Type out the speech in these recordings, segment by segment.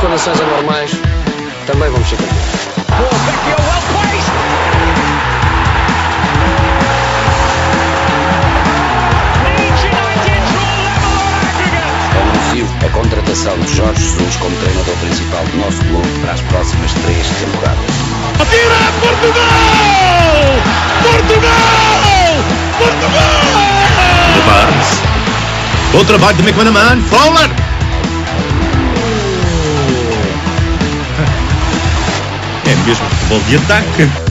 condições anormais, também vamos ser campeões. Anuncio a contratação de Jorge Jesus como treinador principal do nosso clube para as próximas 3 temporadas. Atira Portugal! Portugal! Portugal! The Barnes. Bom trabalho de McManaman. Fowler! É mesmo futebol de ataque.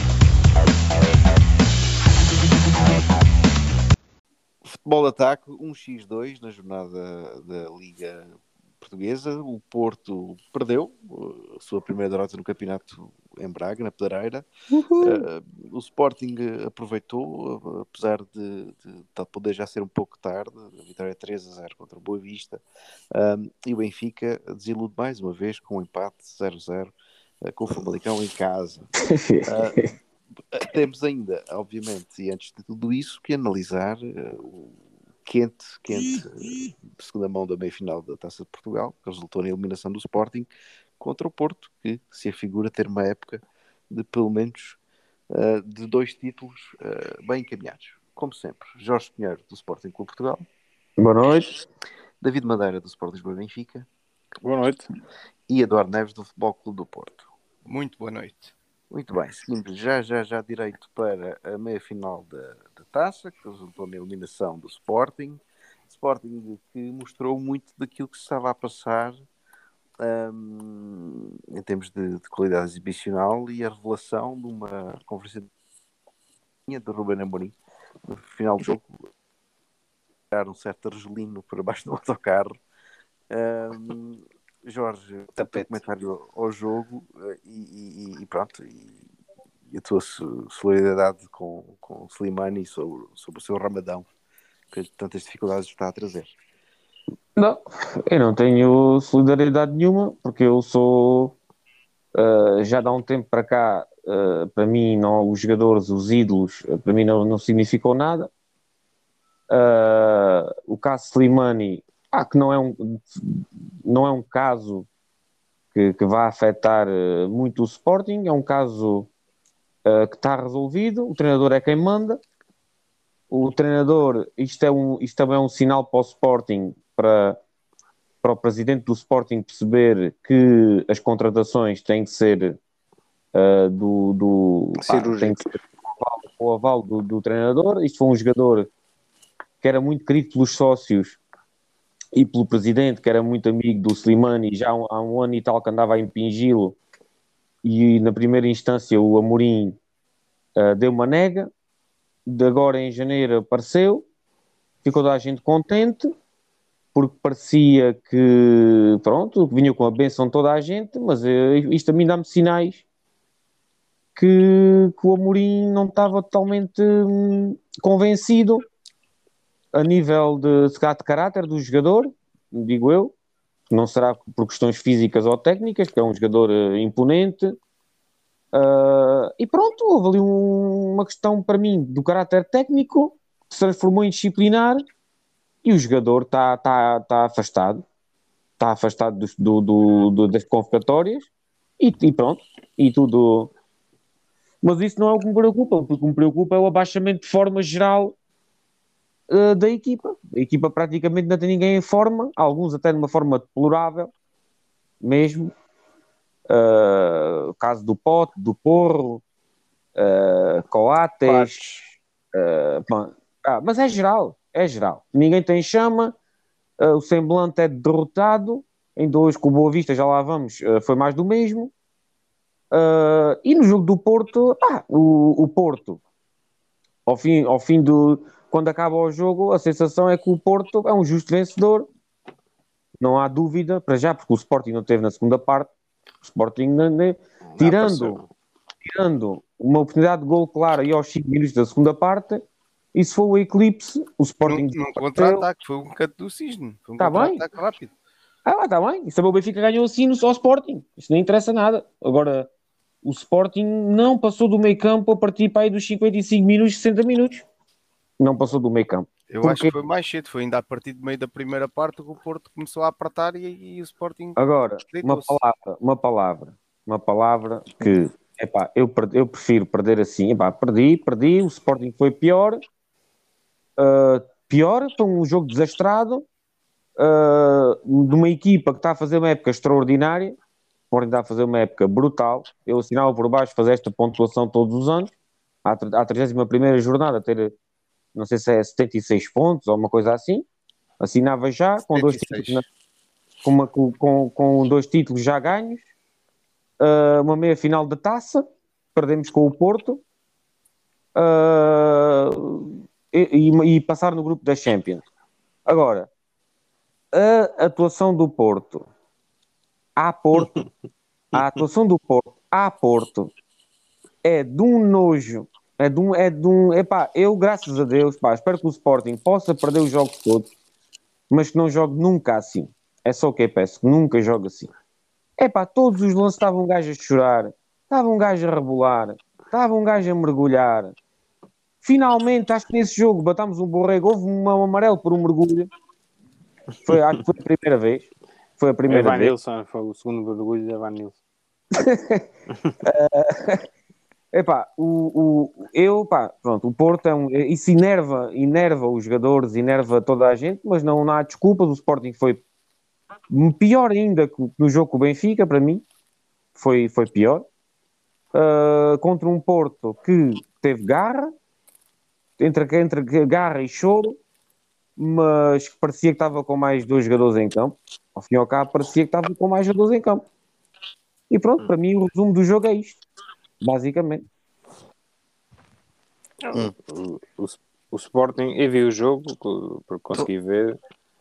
Futebol de ataque, 1x2 na jornada da Liga Portuguesa. O Porto perdeu a sua primeira derrota no campeonato em Braga, na Pedreira. O Sporting aproveitou, apesar de poder já ser um pouco tarde. A vitória 3-0 contra o Boa Vista. E o Benfica desilude mais uma vez com um empate 0-0 com o Famalicão em casa. Temos ainda, obviamente, e antes de tudo isso, que analisar o quente segunda mão da meia-final da Taça de Portugal, que resultou na eliminação do Sporting contra o Porto, que se afigura ter uma época de pelo menos de 2 títulos bem encaminhados. Como sempre, Jorge Pinheiro, do Sporting Clube Portugal. Boa noite. David Madeira, do Sport Lisboa Benfica. Boa noite. E Eduardo Neves, do Futebol Clube do Porto. Muito boa noite. Muito bem, seguimos já direito para a meia-final da Taça, que resultou na eliminação do Sporting. Sporting que mostrou muito daquilo que se estava a passar em termos de qualidade exibicional, e a revelação de uma conferência de Ruben Amorim no final do jogo, dar um certo argelino para baixo do autocarro. Jorge, tapete, comentário ao jogo e pronto, e a tua solidariedade com Slimani sobre o seu Ramadão, que tantas dificuldades está a trazer. Não, eu não tenho solidariedade nenhuma, porque eu sou, já dá um tempo para cá, para mim não, os jogadores, os ídolos, para mim não significou nada. O caso Slimani, que não é um caso que vá afetar muito o Sporting, é um caso que está resolvido, o treinador é quem manda. O treinador, isto também é um sinal para o Sporting, para o presidente do Sporting perceber que as contratações têm que ser tem que ser o aval do treinador. Isto foi um jogador que era muito querido pelos sócios e pelo presidente, que era muito amigo do Slimani, já há um ano e tal que andava a impingi-lo, e na primeira instância o Amorim deu uma nega. De agora em janeiro apareceu, ficou toda a gente contente, porque parecia que, pronto, vinha com a bênção de toda a gente, mas isto a mim dá-me sinais que o Amorim não estava totalmente convencido a nível de caráter do jogador, digo eu. Não será por questões físicas ou técnicas, que é um jogador imponente. E pronto, houve ali uma questão para mim do caráter técnico, que se transformou em disciplinar, e o jogador está afastado. Está afastado das convocatórias e pronto, e tudo. Mas isso não é o que me preocupa. O que me preocupa é o abaixamento de forma geral da equipa. A equipa praticamente não tem ninguém em forma, alguns até numa forma deplorável mesmo. O caso do Pote, do Porro, Coates, mas é geral. Ninguém tem chama, o semblante é derrotado. Em 2 com o Boa Vista, já lá vamos, foi mais do mesmo. E no jogo do Porto, o Porto, ao fim do... Quando acaba o jogo, a sensação é que o Porto é um justo vencedor. Não há dúvida, para já, porque o Sporting não teve na segunda parte. O Sporting, tirando uma oportunidade de gol clara e aos 5 minutos da segunda parte, isso foi o eclipse. O Sporting... Num contra-ataque, foi um canto do cisne. Foi um contra-ataque rápido. Está bem. E também o Benfica ganhou assim ao Sporting. Isso não interessa nada. Agora, o Sporting não passou do meio campo a partir para aí dos 55 minutos, 60 minutos. Não passou do meio campo. Eu acho que foi mais cedo, foi ainda a partir do meio da primeira parte que o Porto começou a apertar e o Sporting. Agora, uma palavra que, epá, eu prefiro perder assim. Epá, perdi, o Sporting foi pior, foi um jogo desastrado, de uma equipa que está a fazer uma época extraordinária. O Sporting está a fazer uma época brutal. Eu assinava por baixo fazer esta pontuação todos os anos, à 31ª jornada ter, não sei se é 76 pontos ou uma coisa assim, assinava já com 76. com 2 títulos já ganhos, uma meia final da taça, perdemos com o Porto, e passar no grupo da Champions. Agora, a atuação do Porto a atuação do Porto a Porto é de um nojo, epá, eu graças a Deus, pá, espero que o Sporting possa perder os jogos todos, mas que não jogue nunca assim. É só o que eu peço, que nunca jogue assim. Epá, todos os lances estava um gajo a chorar, estava um gajo a rebolar, estava um gajo a mergulhar. Finalmente, acho que nesse jogo batámos um borrego, houve um amarelo por um mergulho. Acho que foi a primeira vez. Foi a primeira vez. Nilsson, foi o segundo mergulho de Evan Nilsson. Epá, pronto, o Porto isso enerva os jogadores, enerva toda a gente, mas não há desculpas. O Sporting foi pior ainda que no jogo com o Benfica, para mim, foi pior. Contra um Porto que teve garra, entre garra e choro, mas que parecia que estava com mais 2 jogadores em campo. Ao fim e ao cabo, parecia que estava com mais jogadores em campo. E pronto, para mim o resumo do jogo é isto, basicamente. O Sporting, eu vi o jogo, porque consegui ver,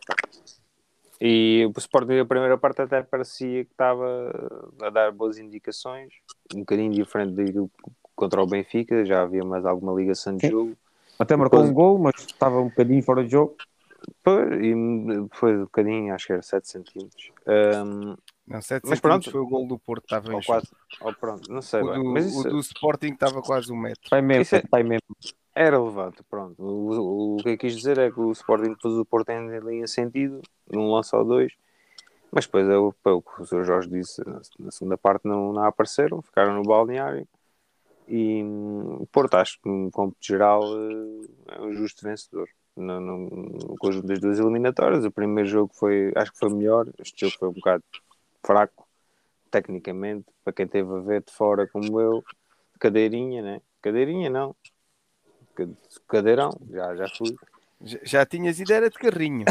e o Sporting a primeira parte até parecia que estava a dar boas indicações, um bocadinho diferente do contra o Benfica, já havia mais alguma ligação de jogo. Até marcou um gol, mas estava um bocadinho fora de jogo. E foi um bocadinho, acho que era 7 centímetros. Não, 7 mas centímetros pronto, foi o gol do Porto, estava em quase, pronto, não sei bem. Mas isso, o do Sporting estava quase 1 metro. Pai mesmo. É relevante, pronto. O que eu quis dizer é que o Sporting depois do Porto ainda em sentido, num lance ou 2, mas depois é o que o Sr. Jorge disse, na segunda parte não apareceram, ficaram no balneário, e o Porto, acho que no cômputo geral é um justo vencedor. No conjunto das 2 eliminatórias, o primeiro jogo acho que foi melhor, este jogo foi um bocado fraco, tecnicamente, para quem esteve a ver de fora como eu, cadeirinha, né? Cadeirinha não, cadeirão, já fui. Já tinhas ideia de carrinho.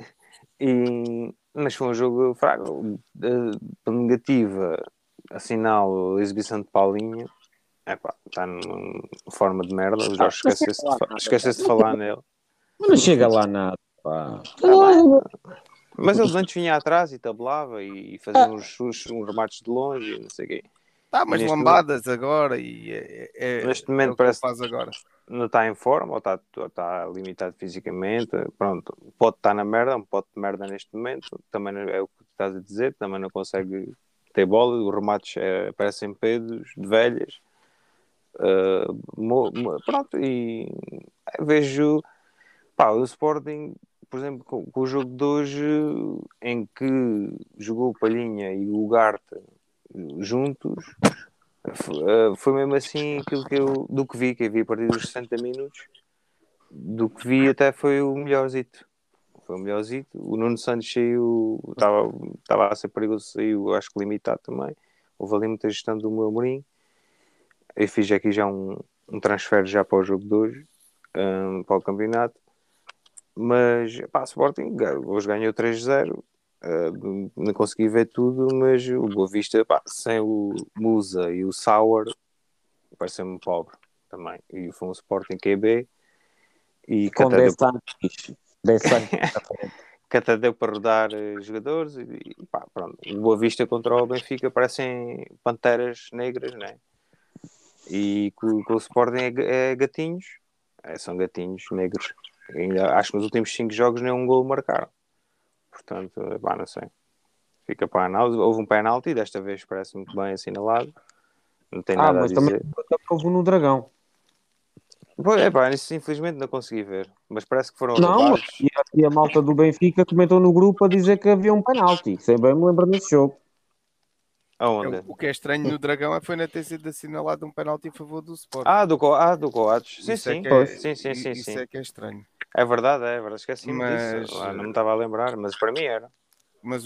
Mas foi um jogo fraco, negativa, assinalo a exibição de Paulinho. Está numa forma de merda. O Jorge esquecesse de falar nele. Mas não chega lá nada, pá. Mas ele antes vinha atrás e tabelava e fazia uns remates de longe e não sei o quê. Mas lambadas agora e neste momento parece que faz agora. Não está em forma ou está limitado fisicamente. Pronto, pode estar na merda, um pote de merda neste momento. Também é o que estás a dizer, também não consegue ter bola. Os remates parecem pedos de velhas. Pronto, e vejo o Sporting, por exemplo, com o jogo de hoje, em que jogou o Palhinha e o Ugarte juntos, foi mesmo assim aquilo que eu vi a partir dos 60 minutos, do que vi até foi o melhorzito. O Nuno Santos saiu, estava a ser perigoso, saiu, acho que limitado também. Houve ali muita gestão do meu Amorim. Eu fiz aqui já um transfer já para o jogo de hoje, para o campeonato. Mas, Sporting, hoje ganhou 3-0. Não consegui ver tudo, mas o Boa Vista, sem o Musa e o Sauer, pareceu-me pobre também. E foi um Sporting QB. E com 10 anos. Que até deu para rodar jogadores. Pronto. O Boa Vista contra o Benfica parecem panteras negras, né? E com o Sporting é gatinhos. São gatinhos negros. Ainda, acho que nos últimos 5 jogos nem um golo marcaram. Portanto, não sei. Fica para a análise. Houve um penalti, desta vez parece muito bem assinalado. Não tem nada a dizer. Mas também houve no Dragão. Pois, isso infelizmente não consegui ver, mas parece que foram Não, roubados. e a malta do Benfica comentou no grupo a dizer que havia um penalti. Sei bem, me lembro desse jogo. Aonde? O que é estranho no Dragão foi não ter sido assinalado um penalti em favor do Sport. Do Coates. Sim, Isso é sim. que é- Sim. Isso é que é estranho. É verdade. Esqueci-me Mas- disso. Não me estava a lembrar, mas para mim era. Mas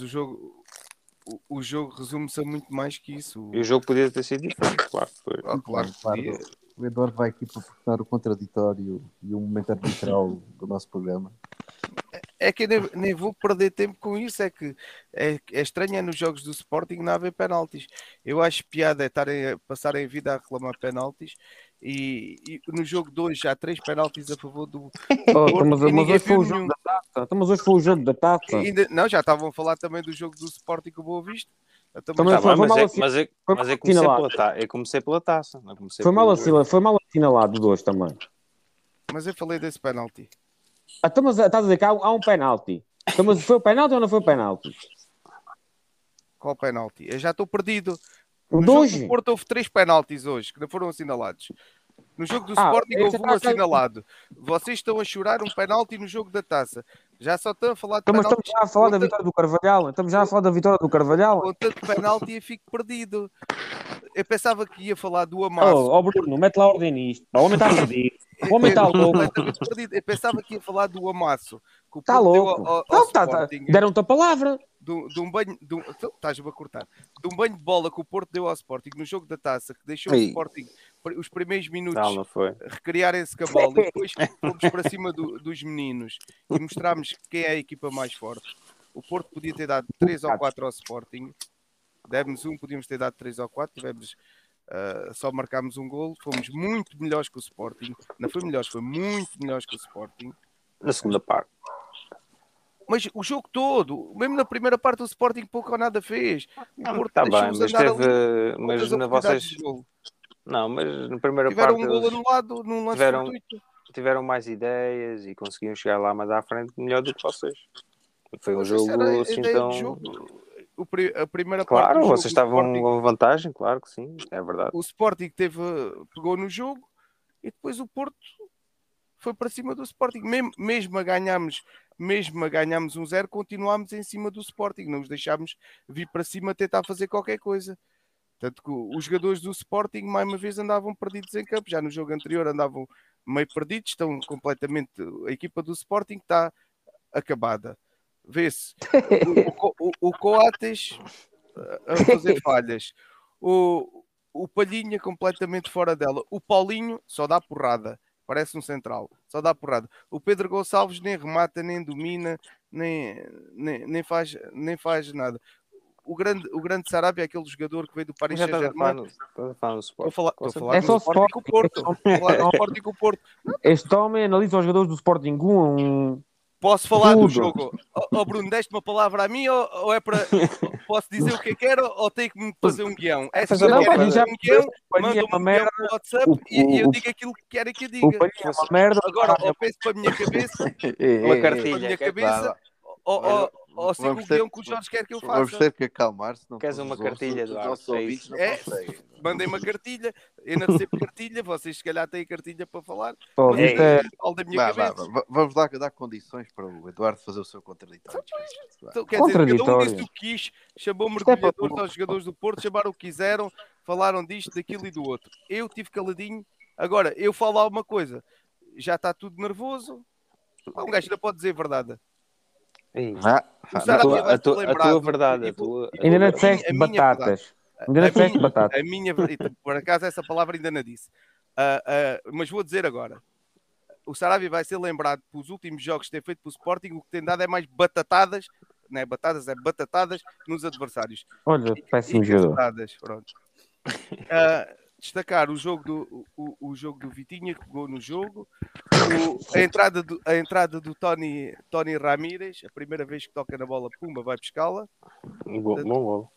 o jogo resume-se a muito mais que isso. E o jogo podia ter sido diferente, claro. Foi. Claro que podia. O Eduardo vai aqui proporcionar o contraditório e o momento arbitral do nosso programa. É que eu nem vou perder tempo com isso. É que é estranho nos jogos do Sporting não haver penaltis. Eu acho piada passarem a vida a reclamar penaltis e no jogo 2 já há 3 penaltis a favor do Porto Mas e ninguém hoje foi viu o jogo nenhum. da taça. Mas hoje foi o jogo da taça. Não, já estavam a falar também do jogo do Sporting com o Boa Vista. Também Tá foi bem, mal eu comecei pela taça. Não comecei Foi mal pelo- foi mal assinalado de hoje também. Mas eu falei desse penalti. Então, mas estás a dizer que há um penalti. Então, mas foi o penalti ou não foi o penalti? Qual penalti? Eu já estou perdido. O No de jogo hoje? do Porto houve 3 penaltis hoje que não foram assinalados. No jogo do Ah, Sporting esse houve um tá- assinalado. Vocês estão a chorar um penalti no jogo da taça. Já só estão a falar de Então, mas penaltis. estamos já a falar da Com vitória do Carvalhal. Estamos já a falar da vitória do Carvalhal. com tanto penalti eu fico perdido. Eu pensava que ia falar do Amasso. Oh, Bruno, mete lá ordem nisto. O homem está perdido. O homem está Eu- louco. completamente perdido. Eu pensava que ia falar do Amasso. Que o Está Porto deu louco. ao Não, Sporting. deram-te a palavra. De um banho, então, estás-me a cortar, de um banho de bola que o Porto deu ao Sporting no jogo da taça, que deixou o Ei. Sporting os primeiros minutos Não foi. recriarem-se com a bola, e depois fomos para cima dos meninos e mostrámos quem é a equipa mais forte. O Porto podia ter dado 3 ou 4 ao Sporting, demos um, podíamos ter dado 3 ou 4, tivemos, só marcámos um golo, fomos muito melhores que o Sporting, não foi melhores, foi muito melhores que o Sporting. Na segunda parte. Mas o jogo todo, mesmo na primeira parte, o Sporting pouco ou nada fez. O Porto Está bem, deixou-os mas andar ali teve. com Mas outras na oportunidades vocês. de golo. Não, mas na primeira Tiveram parte um golo eles anulado num lance tiveram- fortuito. tiveram mais ideias e conseguiam chegar lá mais à frente melhor do que vocês. Foi um Mas jogo essa era a assim ideia tão. do jogo. A primeira parte Claro, do jogo, vocês estavam com vantagem, claro que sim, é verdade. o Sporting pegou no jogo e depois o Porto foi para cima do Sporting. Mesmo a ganharmos 1-0, continuámos em cima do Sporting. Não os deixámos vir para cima tentar fazer qualquer coisa. Tanto que os jogadores do Sporting, mais uma vez, andavam perdidos em campo. Já no jogo anterior andavam meio perdidos. Estão completamente... A equipa do Sporting está acabada. Vê-se o Coates a fazer falhas. O Palhinha completamente fora dela. O Paulinho só dá porrada. Parece um central. Só dá porrada. O Pedro Gonçalves nem remata, nem domina, nem faz nada. O grande Sarabia é aquele jogador que veio do Paris Já estás a falar Saint-Germain. no Sport. Estou a falar É do só Sporting com o Porto. Estou a falar do Sporting com o Porto. Este homem analisa os jogadores do Sporting 1 a 1. Posso falar do Tudo. jogo? Bruno, deste uma palavra a mim ou é para... Posso dizer o que eu quero ou tenho que me fazer um guião? É se Fazer eu uma quero coisa. fazer um guião, Palhinha é manda-me uma um guião merda. no WhatsApp e eu digo aquilo que querem que eu O diga. Palhinha é uma merda. Agora, ou penso para a minha cabeça, Uma para a cartilha. minha que é- cabeça, ou sigo o Vamos ter- guião que o Jorge quer que eu Vamos faça. ter que acalmar, senão Queres todos uma os cartilha, os Eduardo? nossos É ouvintes isso. não É. conseguem. Mandei uma cartilha, eu não recebo cartilha, vocês se calhar têm cartilha para falar, Oh, mas isto eu é- falo da minha cabeça. Vamos dar condições para o Eduardo fazer o seu contraditório. Então, quer dizer, cada um Contraditório. disse o que quis, chamou Isto é para- mergulhadores aos jogadores do Porto, chamaram o que quiseram, falaram disto, daquilo e do outro. Eu tive caladinho, agora eu falo alguma coisa, já está tudo nervoso, um gajo ainda pode dizer a verdade. Ei, O A Sarabia vai tua, a se tua- a lembrar tua do- verdade, e a vou- tua. e Ainda não a disseste minha verdade. batatas. Ainda não disseste batatas. A minha, por acaso essa palavra ainda não disse. Mas vou dizer agora. O Sarabia vai ser lembrado pelos últimos jogos que tem feito pelo Sporting, o que tem dado é mais batatadas, não é batatas, é batatadas nos adversários. Olha, péssimo E jogador. cacetadas, pronto. Destacar o jogo do Vitinha, que pegou no jogo. A entrada do Tony Ramírez, a primeira vez que toca na bola, pumba, vai pescá-la. Bom gol.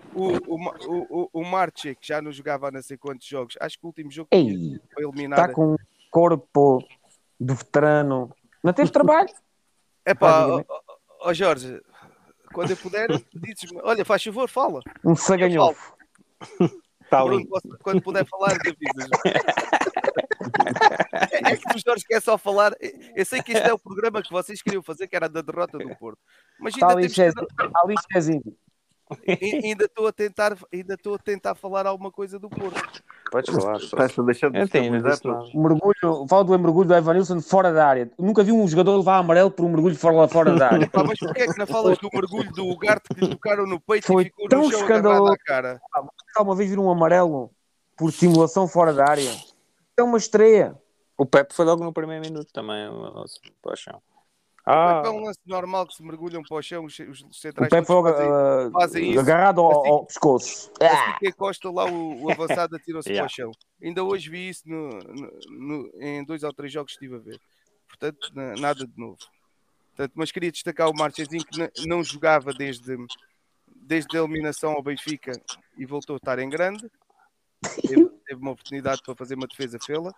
O Marche, que já não jogava há não sei quantos jogos, acho que o último jogo Ei, foi eliminar. está com um corpo de veterano. Não teve trabalho? É pá, basicamente. Jorge, quando eu puder, dizes-me, olha, faz favor, fala. Um saganhofo. Está Bruno, ali. quando puder falar, te avisas. É que o Jorge quer só falar. Eu sei que este é o programa que vocês queriam fazer, que era da derrota do Porto. Mas Está ainda ali, temos Cezinho. Ali, Cezinho. ainda estou a tentar falar alguma coisa do Porto. Podes falar. Estás-te a deixar de Eu tenho, não estabilizar disse nada. todos. Mergulho, falo do mergulho do Evanilson fora da área. Nunca vi um jogador levar amarelo por um mergulho fora da área. Pá, mas porquê é que não falas do mergulho do Ugarte que lhe tocaram no peito Foi e ficou tão no chão agarrado escandaloso. à cara? Alguma vez viram um amarelo por simulação fora da área? É uma estreia. O Pepe foi logo no primeiro minuto também. Nossa, paixão. É um lance normal que se mergulham para o chão, os O centrais Pepe foi todos fazem isso. agarrado ao pescoço. Assim que encosta lá o avançado, atira-se para Yeah. o chão. Ainda hoje vi isso em 2 ou 3 jogos que estive a ver. Portanto, nada de novo. Portanto, mas queria destacar o Marchezinho que não jogava desde a eliminação ao Benfica e voltou a estar em grande. Teve uma oportunidade para fazer uma defesa fê-la.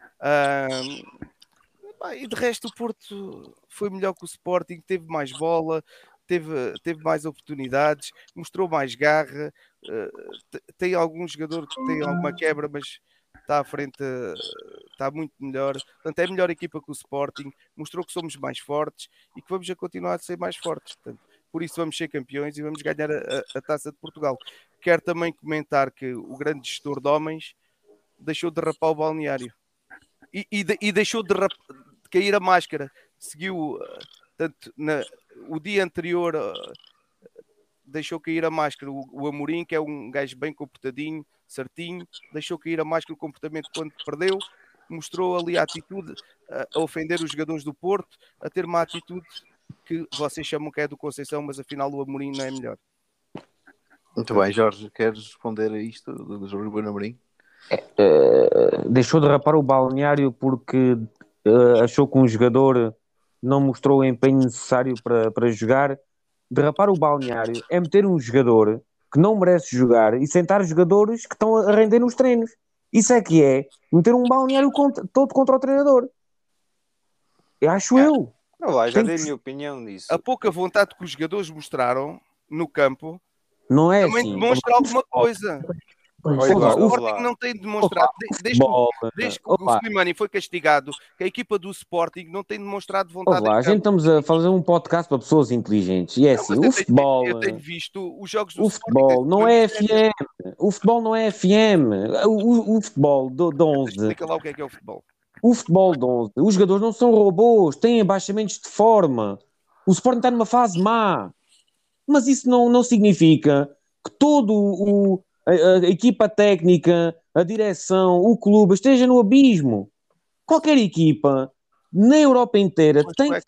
E de resto o Porto foi melhor que o Sporting, teve mais bola, teve mais oportunidades, mostrou mais garra, tem algum jogador que tem alguma quebra, mas está à frente, está muito melhor. Portanto, é a melhor equipa que o Sporting, mostrou que somos mais fortes e que vamos a continuar a ser mais fortes. Portanto, por isso vamos ser campeões e vamos ganhar a Taça de Portugal. Quero também comentar que o grande gestor de homens deixou de rapar o balneário e deixou de cair a máscara. Seguiu, tanto o dia anterior deixou cair a máscara. O Amorim, que é um gajo bem comportadinho, certinho, deixou cair a máscara. O comportamento quando perdeu, mostrou ali a atitude a ofender os jogadores do Porto, a ter uma atitude que vocês chamam que é do Conceição, mas afinal o Amorim não é melhor. Muito bem, Jorge, queres responder a isto do Ruben Amorim? Deixou de rapar o balneário porque achou que um jogador não mostrou o empenho necessário para jogar. Derrapar o balneário é meter um jogador que não merece jogar e sentar jogadores que estão a render nos treinos. Isso é que é meter um balneário todo contra o treinador. Acho eu. Já dei a minha opinião nisso. A pouca vontade que os jogadores mostraram no campo não é também assim. demonstra alguma coisa. O Sporting não tem demonstrado, desde que o Slimani foi castigado, que a equipa do Sporting não tem demonstrado vontade. A gente estamos a fazer um podcast para pessoas inteligentes e é assim, o futebol. Eu tenho visto os jogos do futebol não é FM. O futebol não é FM. O futebol de 11. Explica lá o que é o futebol. O futebol de 11. Os jogadores não são robôs, têm abaixamentos de forma. O Sporting está numa fase má. Mas isso não significa que todo a equipa técnica, a direção, o clube esteja no abismo. Qualquer equipa na Europa inteira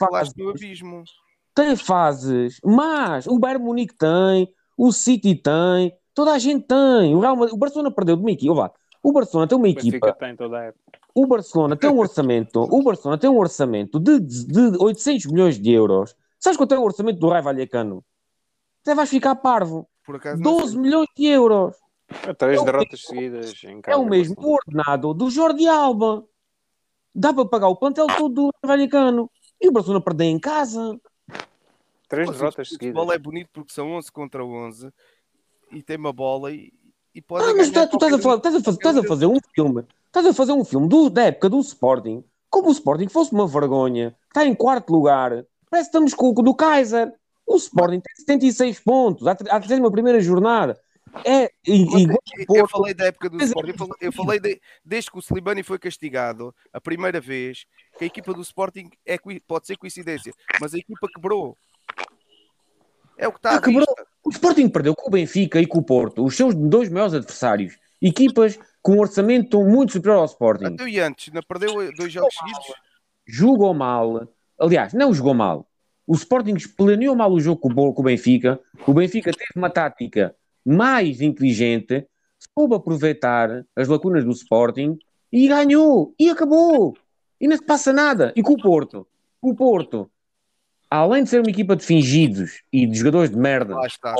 tem fases, mas o Bayern Munique tem, o City tem, toda a gente tem. O Barcelona perdeu de uma equipa. O Barcelona tem uma equipa. O Barcelona tem um orçamento de 800 milhões de euros. Sabes quanto é o orçamento do Raio Vallecano? Até vais ficar parvo. 12 milhões de euros. 3 derrotas seguidas em casa. É o mesmo ordenado do Jordi Alba. Dá para pagar o plantel todo do Vallecano. E o Barcelona perder em casa. 3 derrotas seguidas. O futebol é bonito porque são 11 contra 11 e tem uma bola e pode mas tu estás a fazer um filme. Estás a fazer um filme da época do Sporting, como o Sporting fosse uma vergonha. Está em 4º lugar. Parece que estamos com o do Kaiser. O Sporting tem 76 pontos. À 31ª jornada. Eu falei da época do Sporting. Eu falei desde que o Slimani foi castigado a primeira vez, que a equipa do Sporting pode ser coincidência, mas a equipa quebrou. É o que está a vista. O Sporting perdeu com o Benfica e com o Porto, os seus 2 maiores adversários. Equipas com um orçamento muito superior ao Sporting. Até e antes, não perdeu 2 jogos seguidos? Jogou mal. Aliás, não jogou mal. O Sporting planeou mal o jogo com o Benfica. O Benfica teve uma tática mais inteligente, soube aproveitar as lacunas do Sporting e ganhou. E acabou. E não se passa nada. E com o Porto, além de ser uma equipa de fingidos e de jogadores de merda,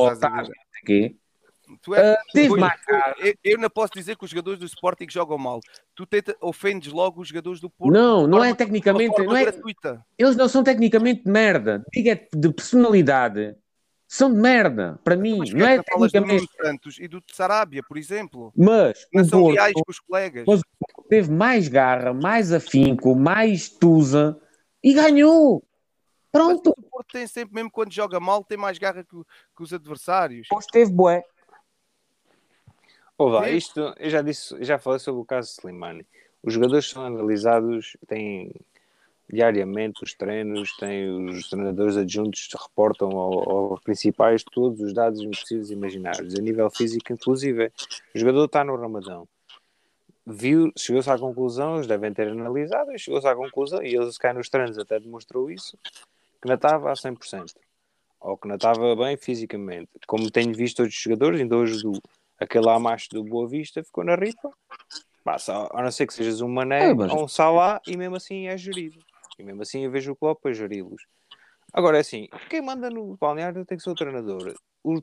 teve mais. Eu não posso dizer que os jogadores do Sporting jogam mal. Tu ofendes logo os jogadores do Porto. Não é tecnicamente. Gratuita. Eles não são tecnicamente de merda. Diga de personalidade. São de merda, para mim. Não é tecnicamente. Do Santos e do Sarabia, por exemplo. Mas não são reais com os colegas. Mas teve mais garra, mais afinco, mais tusa e ganhou. Pronto. Mas o Porto tem sempre, mesmo quando joga mal, tem mais garra que os adversários. Depois teve bué. Olá, isto, eu já disse, já falei sobre o caso de Slimani. Os jogadores são analisados, têm diariamente os treinos, têm os treinadores adjuntos que reportam aos principais todos os dados possíveis e imaginários, a nível físico inclusive. O jogador está no Ramadão. Chegou-se à conclusão, eles devem ter analisado, chegou-se à conclusão, e eles cá nos treinos até demonstrou isso, que não estava a 100%, ou que não estava bem fisicamente. Como tenho visto outros jogadores, ainda hoje aquele amacho do Boa Vista ficou na ripa, a não ser que sejas um Mané ou um Salah, e mesmo assim é gerido. E mesmo assim eu vejo o Klopp a geri-los. Agora é assim, quem manda no balneário tem que ser o treinador.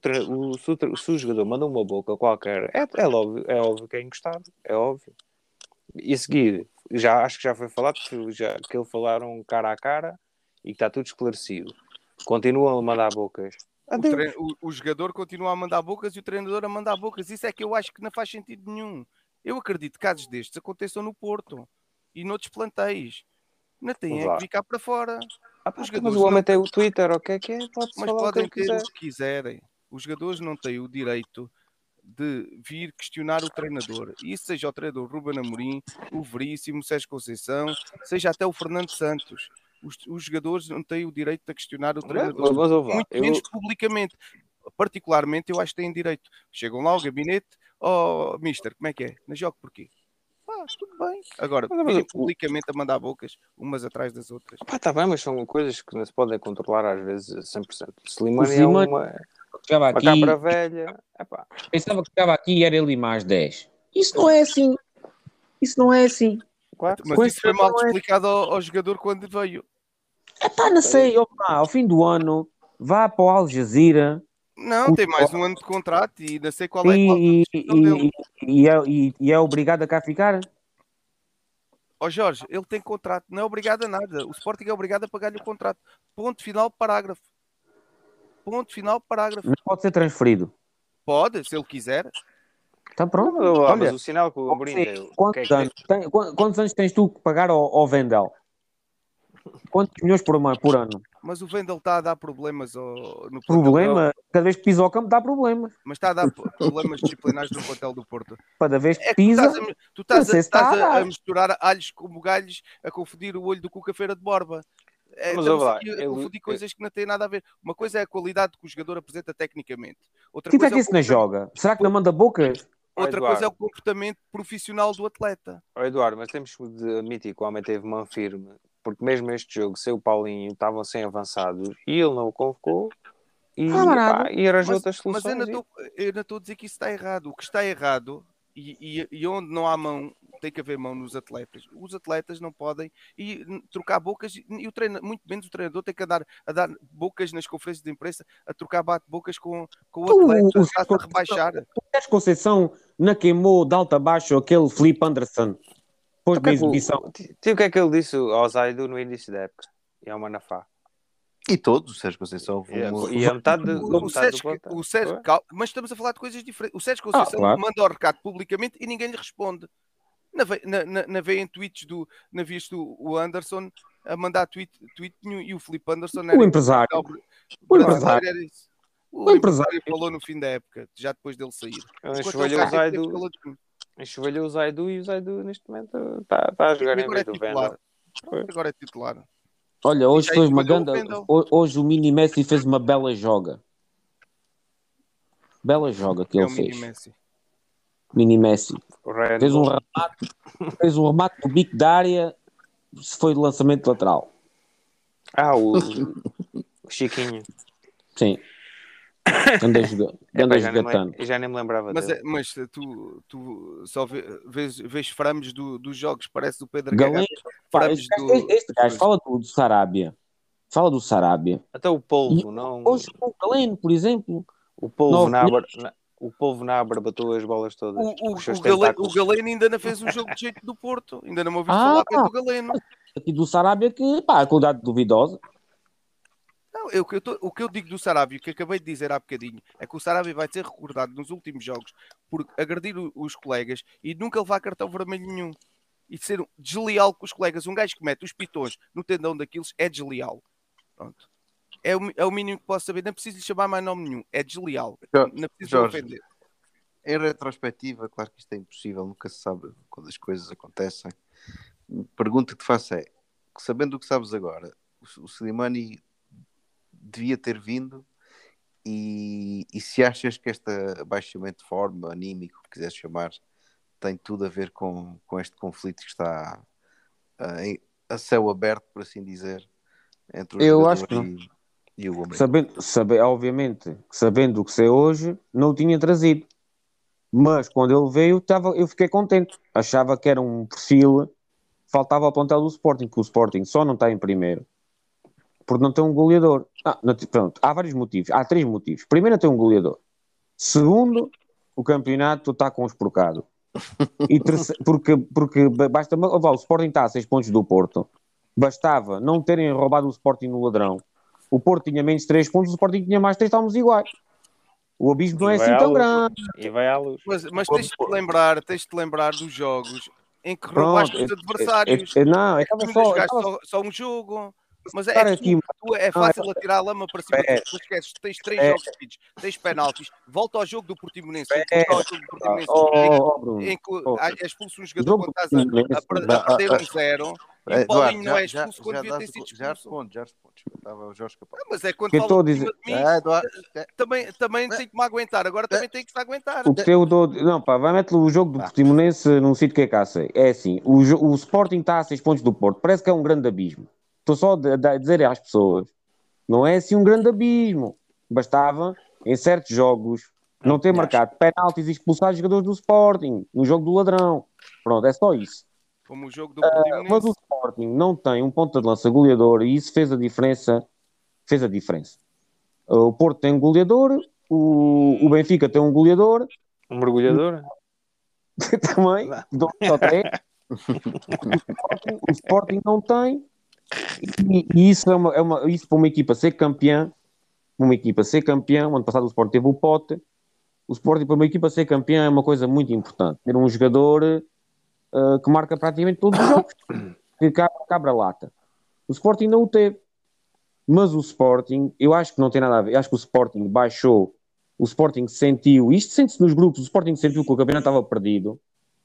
Se o jogador manda uma boca qualquer, é óbvio que é encostado, é óbvio. E a seguir, acho que já foi falado que eles falaram cara a cara e que está tudo esclarecido. Continuam a mandar bocas. O jogador continua a mandar bocas e o treinador a mandar bocas. Isso é que eu acho que não faz sentido nenhum. Eu acredito que casos destes aconteçam no Porto e noutros plantéis. Não tem é que ficar para fora. Mas o homem tem o Twitter, o que é? Mas podem ter o que quiserem. Os jogadores não têm o direito de vir questionar o treinador. E isso seja o treinador Ruben Amorim, o Veríssimo, o Sérgio Conceição, seja até o Fernando Santos. Os jogadores não têm o direito de questionar o treinador. Muito menos publicamente. Particularmente, eu acho que têm direito. Chegam lá ao gabinete, mister, como é que é? Não jogo porquê? Tudo bem. Agora, publicamente a mandar bocas umas atrás das outras. Está bem, mas são coisas que não se podem controlar às vezes a 100%. Slimani é uma cabra velha. Pensava que estava aqui e era ele e mais 10. Isso não é assim. Isso não é assim. Claro. Mas isso foi mal explicado ao jogador quando veio. Não sei. Ao fim do ano, vá para o Al Jazeera. Não, tem mais um ano de contrato e não sei qual é a e é obrigado a cá ficar? Jorge, ele tem contrato, não é obrigado a nada. O Sporting é obrigado a pagar-lhe o contrato. Ponto final, parágrafo. Ponto final, parágrafo. Não pode ser transferido? Pode, se ele quiser. Está pronto. Olha, mas o sinal que o Amorim deu... Quantos anos tens tu que pagar ao Vendel? Quantos milhões por ano? Mas o Vendel está a dar problemas no problema? Cada vez que pisa ao campo dá problemas. Mas está a dar problemas disciplinares no plantel do Porto. Cada vez que pisa... Tu estás a misturar alhos como galhos, a confundir o olho do Cuca Feira de Borba. Estamos aqui a confundir coisas que não têm nada a ver. Uma coisa é a qualidade que o jogador apresenta tecnicamente. Outra coisa é que isso não joga. Será que não manda bocas? Outra coisa é o comportamento profissional do atleta. Eduardo, mas temos de admitir que o homem teve mão firme, porque mesmo este jogo, sem o Paulinho, estavam sem avançados e ele não o convocou e arranjou outras soluções. Mas eu não estou a dizer que isso está errado. O que está errado e onde não há mão, tem que haver mão nos atletas. Os atletas não podem trocar bocas e muito menos o treinador tem que andar a dar bocas nas conferências de imprensa, a trocar bate-bocas com o atleta, a rebaixar. O Sérgio Conceição não queimou de alto a baixo aquele Felipe Anderson depois da exibição. O que é que ele disse ao Zaidu no início da época? E ao Manafá. E todos, o Sérgio Conceição. E a metade do Sérgio, mas estamos a falar de coisas diferentes. O Sérgio Conceição manda o recado publicamente e ninguém lhe responde. Na veia em tweets na vista o Anderson a mandar tweet e o Felipe Anderson o empresário. O empresário falou no fim da época, já depois dele sair. Enxovalhou o Zaidu e o Zaidu neste momento está a jogar em vez do Vendel. Agora é titular. Olha, hoje foi uma grande. Hoje o Mini Messi fez uma bela joga. Bela joga que ele fez. Mini Messi. Fez um remate do bico da área. Se foi do lançamento lateral. O Chiquinho. Sim. Anda jogatando. Eu já nem me lembrava dele. Mas tu só vês frames dos jogos, parece do Pedro Galeno. Este gajo fala do Sarabia. Fala do Sarabia. Até o Polvo, não... Hoje o Galeno, por exemplo. O Polvo na barbatou as bolas todas. O Galeno ainda não fez um jogo de jeito do Porto. Ainda não me ouvi falar bem do Galeno. Aqui do Sarabia que, a qualidade duvidosa. Não, o que eu digo do Sarabia, o que acabei de dizer há bocadinho, é que o Sarabia vai ser recordado nos últimos jogos por agredir os colegas e nunca levar cartão vermelho nenhum. e ser desleal com os colegas. Um gajo que mete os pitões no tendão daqueles é desleal. Pronto. É o mínimo que posso saber. Não preciso lhe chamar mais nome nenhum. É desleal. Não preciso Jorge, ofender. em retrospectiva, claro que isto é impossível, nunca se sabe quando as coisas acontecem. Pergunta que te faço é, sabendo o que sabes agora, o Slimani devia ter vindo e se achas que este abaixamento de forma, anímico, que quiseres chamar, tem tudo a ver com este conflito que está a céu aberto, por assim dizer, entre o Eu jogador acho que não. e o Gomes. Obviamente, sabendo o que sei hoje, não o tinha trazido. Mas quando ele veio, eu fiquei contente. Achava que era um perfil. Faltava ao plantel do Sporting, que o Sporting só não está em primeiro porque não tem um goleador. Pronto, há vários motivos. Há 3 motivos. Primeiro, não tem um goleador. Segundo, o campeonato está com os porcados. E terceiro, porque basta. O Sporting está a 6 pontos do Porto. Bastava não terem roubado o Sporting no ladrão. O Porto tinha menos 3 pontos, o Sporting tinha mais 3, estávamos iguais. O abismo não é assim tão grande. E vai à luz. Mas tens de lembrar dos jogos em que Pronto, roubaste os adversários. não, Tu não jogaste só um jogo. Mas é que é fácil atirar a lama para cima. Tu esqueces, tens 3 jogos seguidos, tens penaltis. Volta ao jogo do Portimonense. Em que é expulso um jogador quando estás a perder 1-0 e o Paulinho não é expulso quando devia ter sido expulso. Já respondes. Estava o Jorge capaz. Mas é quando fala por cima de mim, também tem que me aguentar. Agora também tem que se aguentar. O que tem não, pá, vai meter o jogo do Portimonense num sítio que é caça. É assim, o Sporting está a 6 pontos do Porto. Parece que é um grande abismo. Estou só a dizer às pessoas, não é assim um grande abismo. Bastava, em certos jogos, não ter marcado penaltis e expulsar jogadores do Sporting, no jogo do ladrão. Pronto, é só isso. Como o jogo do Portimonense. Mas o Sporting não tem um ponta de lança goleador e isso fez a diferença. O Porto tem um goleador, o Benfica tem um goleador. Um mergulhador? Também, só 3. O Sporting não tem. E isso isso para uma equipa ser campeã, o ano passado o Sporting teve o Pote, o Sporting para uma equipa ser campeã é uma coisa muito importante, ter um jogador que marca praticamente todos os jogos, que cabra lata. O Sporting não o teve, mas o Sporting, eu acho que não tem nada a ver, eu acho que o Sporting baixou, o Sporting sentiu, isto sente-se nos grupos, o Sporting sentiu que o campeonato estava perdido,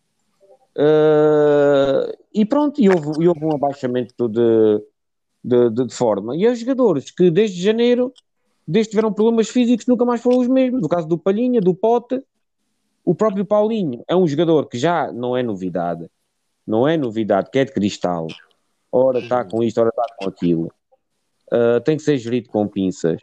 e pronto, e houve um abaixamento de forma. E há jogadores que desde janeiro, desde que tiveram problemas físicos, nunca mais foram os mesmos. No caso do Palhinha, do Pote, o próprio Paulinho é um jogador que já não é novidade, que é de cristal. Ora está com isto, ora está com aquilo. Tem que ser gerido com pinças.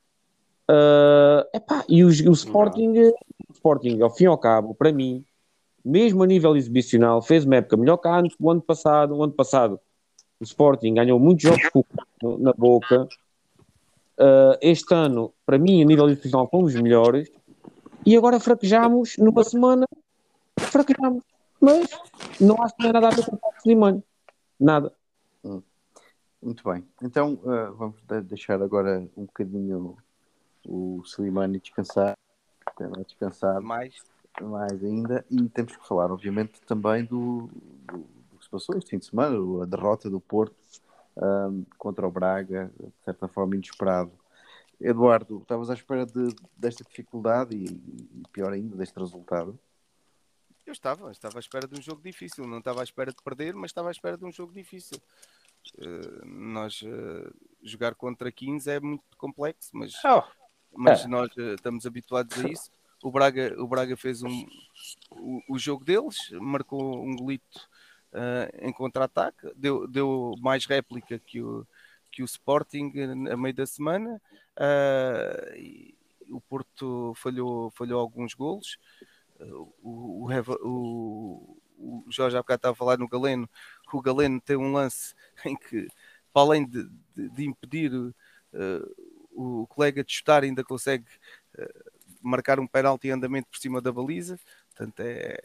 E o Sporting, ao fim e ao cabo, para mim, mesmo a nível exibicional, fez uma época melhor que o ano passado. O ano passado o Sporting ganhou muitos jogos na boca. Este ano, para mim, a nível exibicional, fomos melhores. E agora fraquejamos numa semana. Fraquejamos. Mas não acho que não é nada a ver com o Paulo Slimani. Nada. Muito bem. Então, vamos deixar agora um bocadinho o Slimani descansar. Mais ainda, e temos que falar obviamente também do que se passou este fim de semana, a derrota do Porto contra o Braga, de certa forma inesperado. Eduardo, estavas à espera desta dificuldade e pior ainda deste resultado? Eu estava à espera de um jogo difícil, não estava à espera de perder, mas estava à espera de um jogo difícil. Jogar contra 15 é muito complexo, mas nós estamos habituados a isso. O Braga fez o jogo deles, marcou um golito em contra-ataque, deu mais réplica que o Sporting a meio da semana. O Porto falhou alguns golos. O Jorge há bocado estava a falar no Galeno, que o Galeno tem um lance em que, para além de impedir o colega de chutar, ainda consegue marcar um penalti em andamento por cima da baliza. Portanto,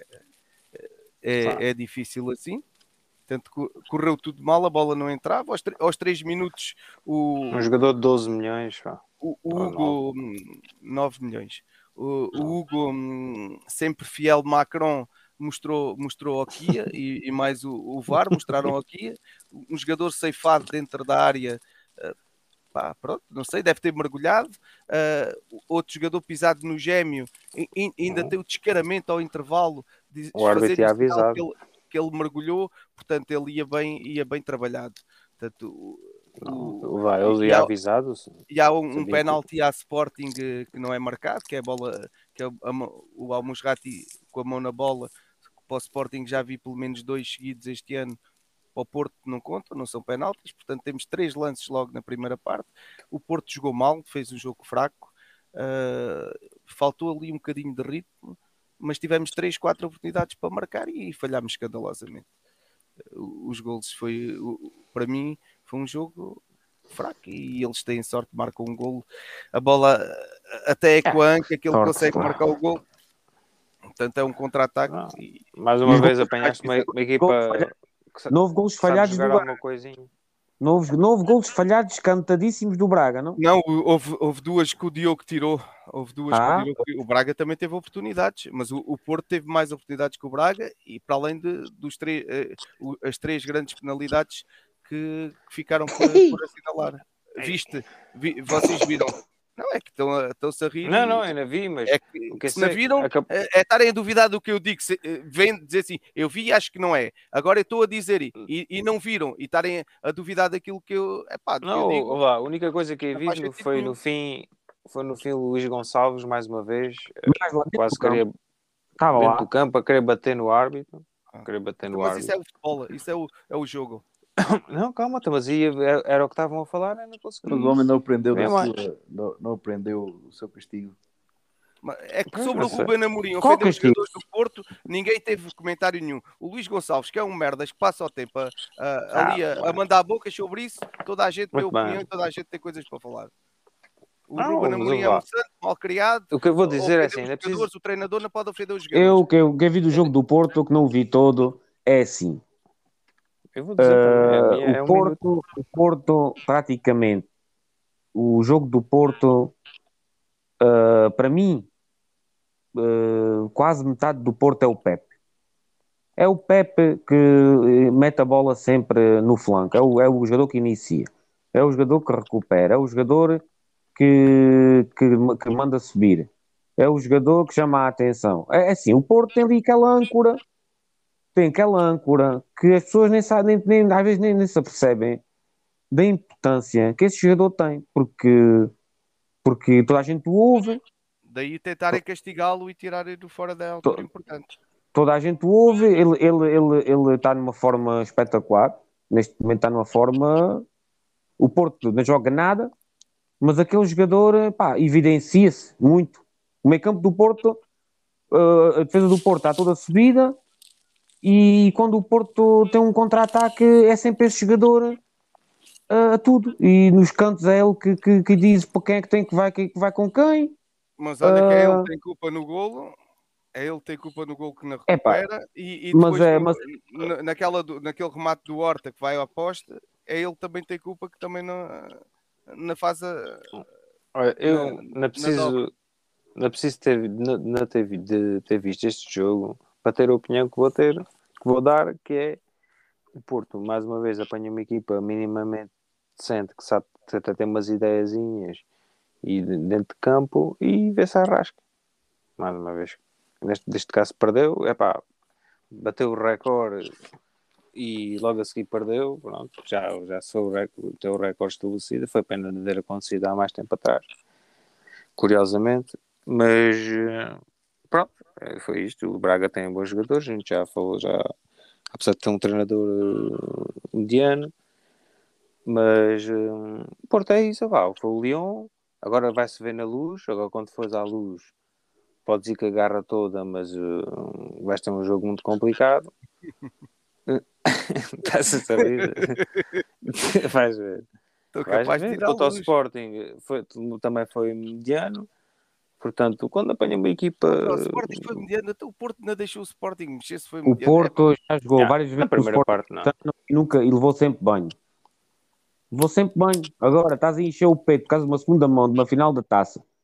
é difícil assim. Portanto, correu tudo mal, a bola não entrava. Aos 3 minutos, um jogador de 12 milhões. O Hugo, 9 milhões. O Hugo, sempre fiel Macron, mostrou ao Kia e mais o VAR mostraram ao Kia um jogador ceifado dentro da área. Pá, pronto, não sei, deve ter mergulhado. Outro jogador pisado no gêmeo, ainda tem o descaramento ao intervalo de O árbitro fazer tinha o sinal avisado. que ele mergulhou, portanto ele ia bem trabalhado. Portanto, Eles iam avisados. e há um Sabia penalti à Sporting que não é marcado, que é a bola, que é o Al-Musrati com a mão na bola. Para o Sporting já vi pelo menos 2 seguidos este ano. Para o Porto não conta, não são penaltis, portanto temos 3 lances logo na primeira parte. O Porto jogou mal, fez um jogo fraco, faltou ali um bocadinho de ritmo, mas tivemos 3, 4 oportunidades para marcar e falhámos escandalosamente. Os golos para mim foi um jogo fraco e eles têm sorte, marcam um golo. A bola até é com a anca que ele consegue marcar o golo. Portanto é um contra-ataque. Mais uma vez apanhaste uma equipa... Novo golos falhados do Braga. Novo golos falhados cantadíssimos do Braga, não? Não, houve 2 que o Diogo tirou. Houve 2 que o Diogo tirou. O Braga também teve oportunidades, mas o Porto teve mais oportunidades que o Braga e para além as 3 grandes penalidades que ficaram por assinalar. Vocês viram? Não, é que estão-se a rir. Não, ainda vi, mas... É que se não viram, é estarem a duvidar do que eu digo. Vêm dizer assim, eu vi e acho que não é. Agora eu estou a dizer e não viram. E estarem a duvidar daquilo que eu... Não, eu digo, a única coisa que eu vi foi no fim o Luís Gonçalves, mais uma vez, quase queria... dentro do campo, a querer bater no árbitro. Mas isso é o futebol, isso é o jogo. Não, calma, mas era o que estavam a falar, não consegui. Mas o homem não aprendeu não aprendeu o seu castigo. É que sobre o Ruben Amorim ofender os jogadores do Porto, ninguém teve comentário nenhum. O Luís Gonçalves, que é um merdas que passa o tempo ali a mandar bocas sobre isso, toda a gente tem opinião e toda a gente tem coisas para falar. O Ruben Amorim é um santo mal criado. O que eu vou dizer é assim, o treinador não pode ofender os jogadores. Eu que vi do jogo do Porto, que não o vi todo, é assim. Eu vou dizer também, o Porto, praticamente, o jogo do Porto, para mim, quase metade do Porto é o Pepe. É o Pepe que mete a bola sempre no flanco, é o jogador que inicia, é o jogador que recupera, é o jogador que manda subir, é o jogador que chama a atenção. É assim, o Porto tem ali aquela âncora que as pessoas nem sabem, às vezes nem se apercebem da importância que esse jogador tem, porque toda a gente o ouve. Daí tentarem castigá-lo e tirarem do fora da altura importante. Toda a gente o ouve, ele está numa forma espetacular, neste momento está numa forma... O Porto não joga nada, mas aquele jogador, evidencia-se muito. O meio campo do Porto, a defesa do Porto está toda subida, e quando o Porto tem um contra-ataque é sempre esse jogador a tudo, e nos cantos é ele que diz para quem é que vai com quem. Mas olha que ele tem culpa no golo, ele tem culpa no golo que não recupera, e depois naquele remate do Horta que vai à aposta, ele também tem culpa que também não faz a... Olha, eu não preciso ter visto este jogo para ter a opinião que vou dar, que é o Porto, mais uma vez, apanha uma equipa minimamente decente, que sabe até ter umas ideiazinhas e dentro de campo e vê se arrasca. Mais uma vez, neste caso perdeu, bateu o recorde e logo a seguir perdeu, pronto, já sou o recorde estabelecido, foi pena de ter acontecido há mais tempo atrás, curiosamente, mas pronto, foi isto. O Braga tem bons jogadores, a gente já falou, apesar de ter um treinador mediano, mas o Porto é isso, foi o Lyon, agora vai-se ver na Luz, agora quando fores à Luz podes ir com a garra toda, mas vais ter um jogo muito complicado. Estás a saber? Vais ver. Quanto ao Sporting, também foi mediano. Portanto, quando apanha uma equipa... O Sporting foi mediano, o Porto não deixou o Sporting mexer, se foi mediano. O Porto já jogou várias vezes na primeira parte, não. E levou sempre banho. Agora estás a encher o peito por causa de uma segunda mão de uma final da taça.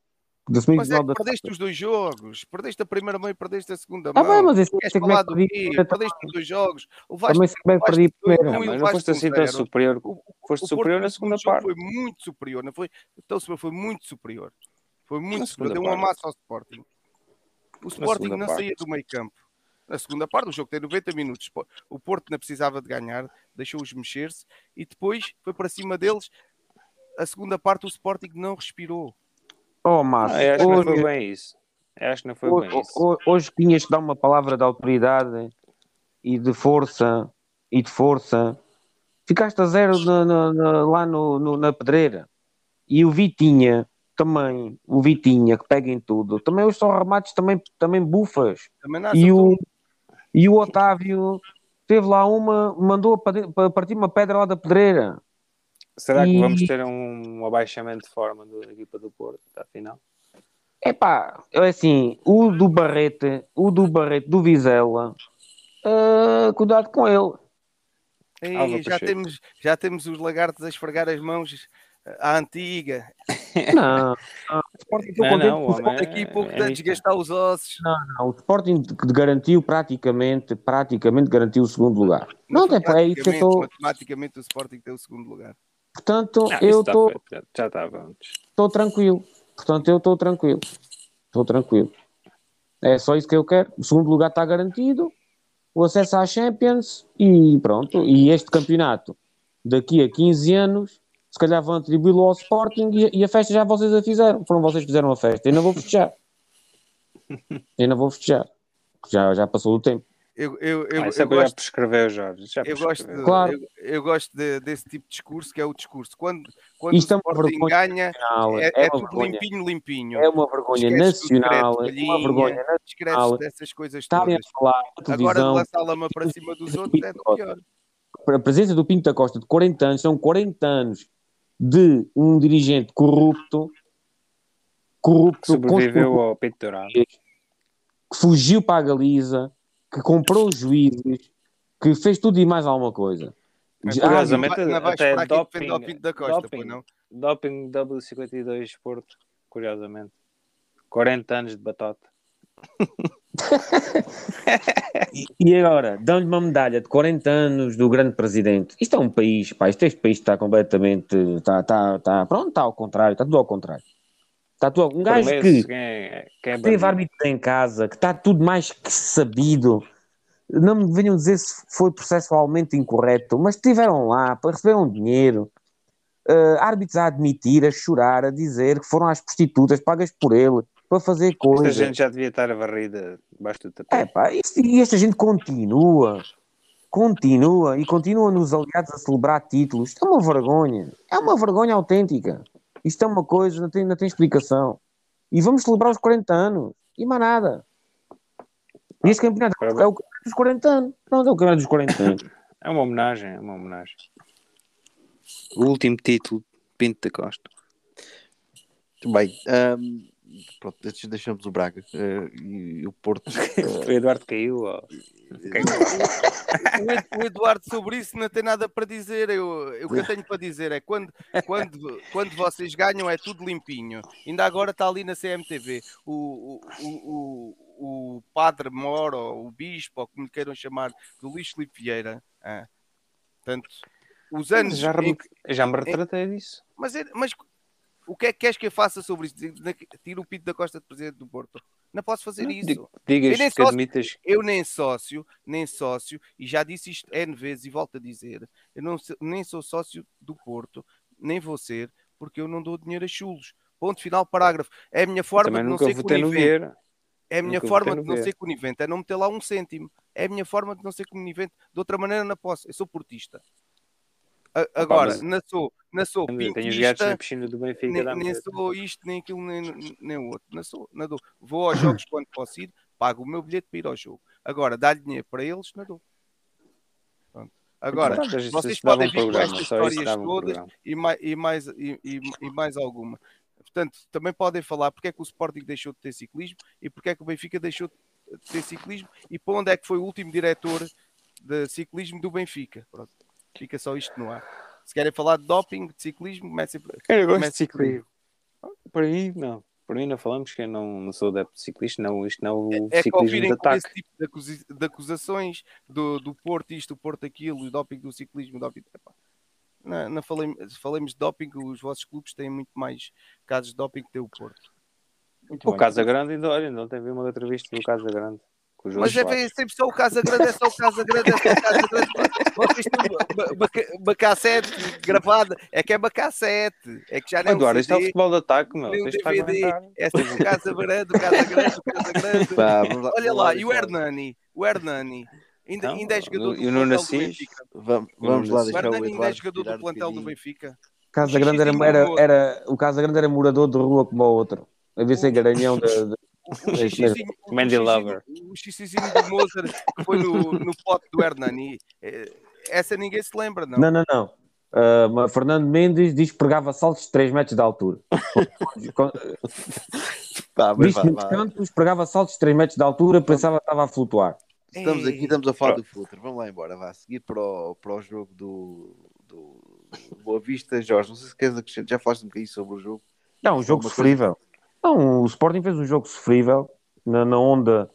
De Mas é semifinal que da perdeste os 2 jogos. Perdeste a primeira mão e perdeste a segunda bem, mão. mas esse Queres sei como é falar que do perdi a quê? primeira Perdeste os 2 jogos. também sei como é que perdi a primeira. Não, E mas não foste levaste assim tão 0. superior. Foste O superior Porto na no segunda segundo jogo parte. foi muito superior. Não foi? Então, foi muito superior. Foi muito Na superior. segunda Deu uma parte. massa ao Sporting. O Na Sporting segunda não parte. saía do meio campo. Na segunda parte, o jogo tem 90 minutos. O Porto não precisava de ganhar, deixou-os mexer-se e depois foi para cima deles. A segunda parte, o Sporting não respirou. Oh, Não, Márcio, eu acho que não foi hoje, bem isso. Eu acho que não foi bem isso. hoje tinhas que dar uma palavra de autoridade e de força e de força. Ficaste a 0 lá na Pedreira. E o Vitinha também, o Vitinha que pega em tudo. Também os só remates também bufas. Também não E acertou. e o Otávio teve lá mandou para partir uma pedra lá da Pedreira. Será que vamos E, ter um abaixamento de forma da equipa do Porto, afinal? epá, é assim, o do Vizela, cuidado com ele. Ei, Alva Pacheco. já temos os lagartos a esfregar as mãos à antiga. Não, o Sporting estou contente Não, o porque homem Daqui a pouco é de mista. desgastar os ossos. o Sporting garantiu praticamente garantiu o segundo lugar. Não foi É isso que eu praticamente, estou. matematicamente o Sporting tem o segundo lugar. Portanto, Não, eu isso está feito. Já estava antes. estou tranquilo. Portanto, eu estou tranquilo. Estou tranquilo. É só isso que eu quero. O segundo lugar está garantido, o acesso à Champions e pronto. E este campeonato, daqui a 15 anos, se calhar vão atribuí-lo ao Sporting e a festa já vocês a fizeram. Foram vocês que fizeram a festa. Eu não vou festejar. Já passou o tempo. Isso é para já prescrever, Jorge. Já Eu prescreveu. Claro. eu gosto desse tipo de discurso, que é o discurso. Quando o Isto é uma Sporting vergonha ganha, nacional. é uma tudo vergonha. limpinho. É uma vergonha Esqueces do decreto nacional. de É uma vergonha Palhinha, esqueces nacional. dessas coisas Estarem a todas. falar na Agora de televisão. lançar a lama para cima dos outros é do pior. A presença do Pinto da Costa de 40 anos, são 40 anos de um dirigente corrupto, Sobreviveu ao peito dourado. que fugiu para a Galiza, que comprou os juízes, que fez tudo e mais alguma coisa. Curiosamente, não vais até esperar aqui doping, defender o Pinto da Costa, pois não? doping W52 Porto, curiosamente. 40 anos de batata. E agora, dão-lhe uma medalha de 40 anos do grande presidente. Isto é um país, pá, este país está completamente, pronto, está ao contrário, está tudo ao contrário. Está tudo, um gajo que quem é teve bandido. árbitros em casa, que está tudo mais que sabido. Não me venham dizer se foi processualmente incorreto, mas estiveram lá, receberam dinheiro, árbitros a admitir, a chorar, a dizer que foram às prostitutas pagas por ele para fazer Esta coisas. gente já devia estar varrida debaixo do tapete. Pá, e esta gente continua e continua nos aliados a celebrar títulos. Isto é uma vergonha autêntica. Isto é uma coisa, não tem explicação. E vamos celebrar os 40 anos, e mais nada. E este campeonato é o campeonato dos 40 anos. Pronto, é o campeonato dos 40 anos. É uma homenagem, O último título, Pinto da Costa. Muito bem. Pronto, deixamos o Braga e o Porto. O Eduardo caiu. O Eduardo sobre isso não tem nada para dizer. O que eu tenho para dizer é quando vocês ganham é tudo limpinho. Ainda agora está ali na CMTV o padre Moro, ou o bispo, ou como lhe queiram chamar, do Luís Filipe Vieira. Portanto, os anos... Já me retratei disso. Mas o que é que queres que eu faça sobre isso? Tiro o Pinto da Costa de presidente do Porto. Não posso fazer isso. Digas que admitas. Eu nem sócio, e já disse isto N vezes e volto a dizer, eu nem sou sócio do Porto, nem vou ser, porque eu não dou dinheiro a chulos. Ponto final, parágrafo. É a minha forma de não ser conivente. É a minha forma de não ser conivente, é não meter lá um cêntimo. É a minha forma de não ser conivente. De outra maneira não posso. Eu sou portista. Agora, não sou pintista, tenho os gatos na piscina do Benfica, nem sou isto, nem aquilo, nem o outro. Não dou. Vou aos jogos quando posso ir, pago o meu bilhete para ir ao jogo. Agora, dar dinheiro para eles, não dou. Pronto. Agora, vocês podem vir com estas histórias todas e mais alguma. Portanto, também podem falar porque é que o Sporting deixou de ter ciclismo e porque é que o Benfica deixou de ter ciclismo e para onde é que foi o último diretor de ciclismo do Benfica. Pronto. Fica só isto no ar. Se querem falar de doping, de ciclismo, comecem por aí. Eu gosto de ciclismo. Por aí, não. Por mim não falamos que eu não sou adepto de ciclista, não, isto não é o É que ao ciclismo de virem com esse ataque. tipo de acusações do Porto isto, o Porto aquilo, o doping do ciclismo, o doping... Epá, não falemos de doping, os vossos clubes têm muito mais casos de doping que tem o Porto. Muito O bem. Casa Grande, ainda, olha, não tem uma entrevista do Casa Grande. Com o João Mas é Soares. sempre só o Casa Grande, é só o Casa Grande, é só o Casa Grande. Vocês têm uma cassete gravada, é que é uma cassete, é que já não é um Eduardo, isto é o CD, futebol de ataque, meu. nem um Tens de DVD, aguentar. é sempre o Casa Grande, o Casa Grande, o Casa Grande. Pá, vamos Olha vamos lá, e o deixar- Hernani, Então, ainda é jogador e o do Nuno plantel do Assis? Benfica. vamos lá O O deixar o Hernani ainda é Eduardo jogador do respirar um plantel do bocadinho. Benfica. Casa Grande o Casa Grande era morador de rua como o outro. A ver se é garanhão O é isso mesmo. xixizinho, Mandy Lover. o xixizinho do Mozart que foi no pote do Hernani. Essa ninguém se lembra, não? Não. Mas Fernando Mendes diz que pregava saltos de 3 metros de altura. Pá, mas Visto nos cantos, pregava saltos de 3 metros de altura, pensava que estava a flutuar. Estamos aqui, estamos a falar do Futre. Vamos lá embora, vá. A seguir para o jogo do Boa Vista. Jorge, não sei se queres acrescentar. Já falaste um bocadinho sobre o jogo. Não, um jogo sofrível. Não, o Sporting fez um jogo sofrível na onda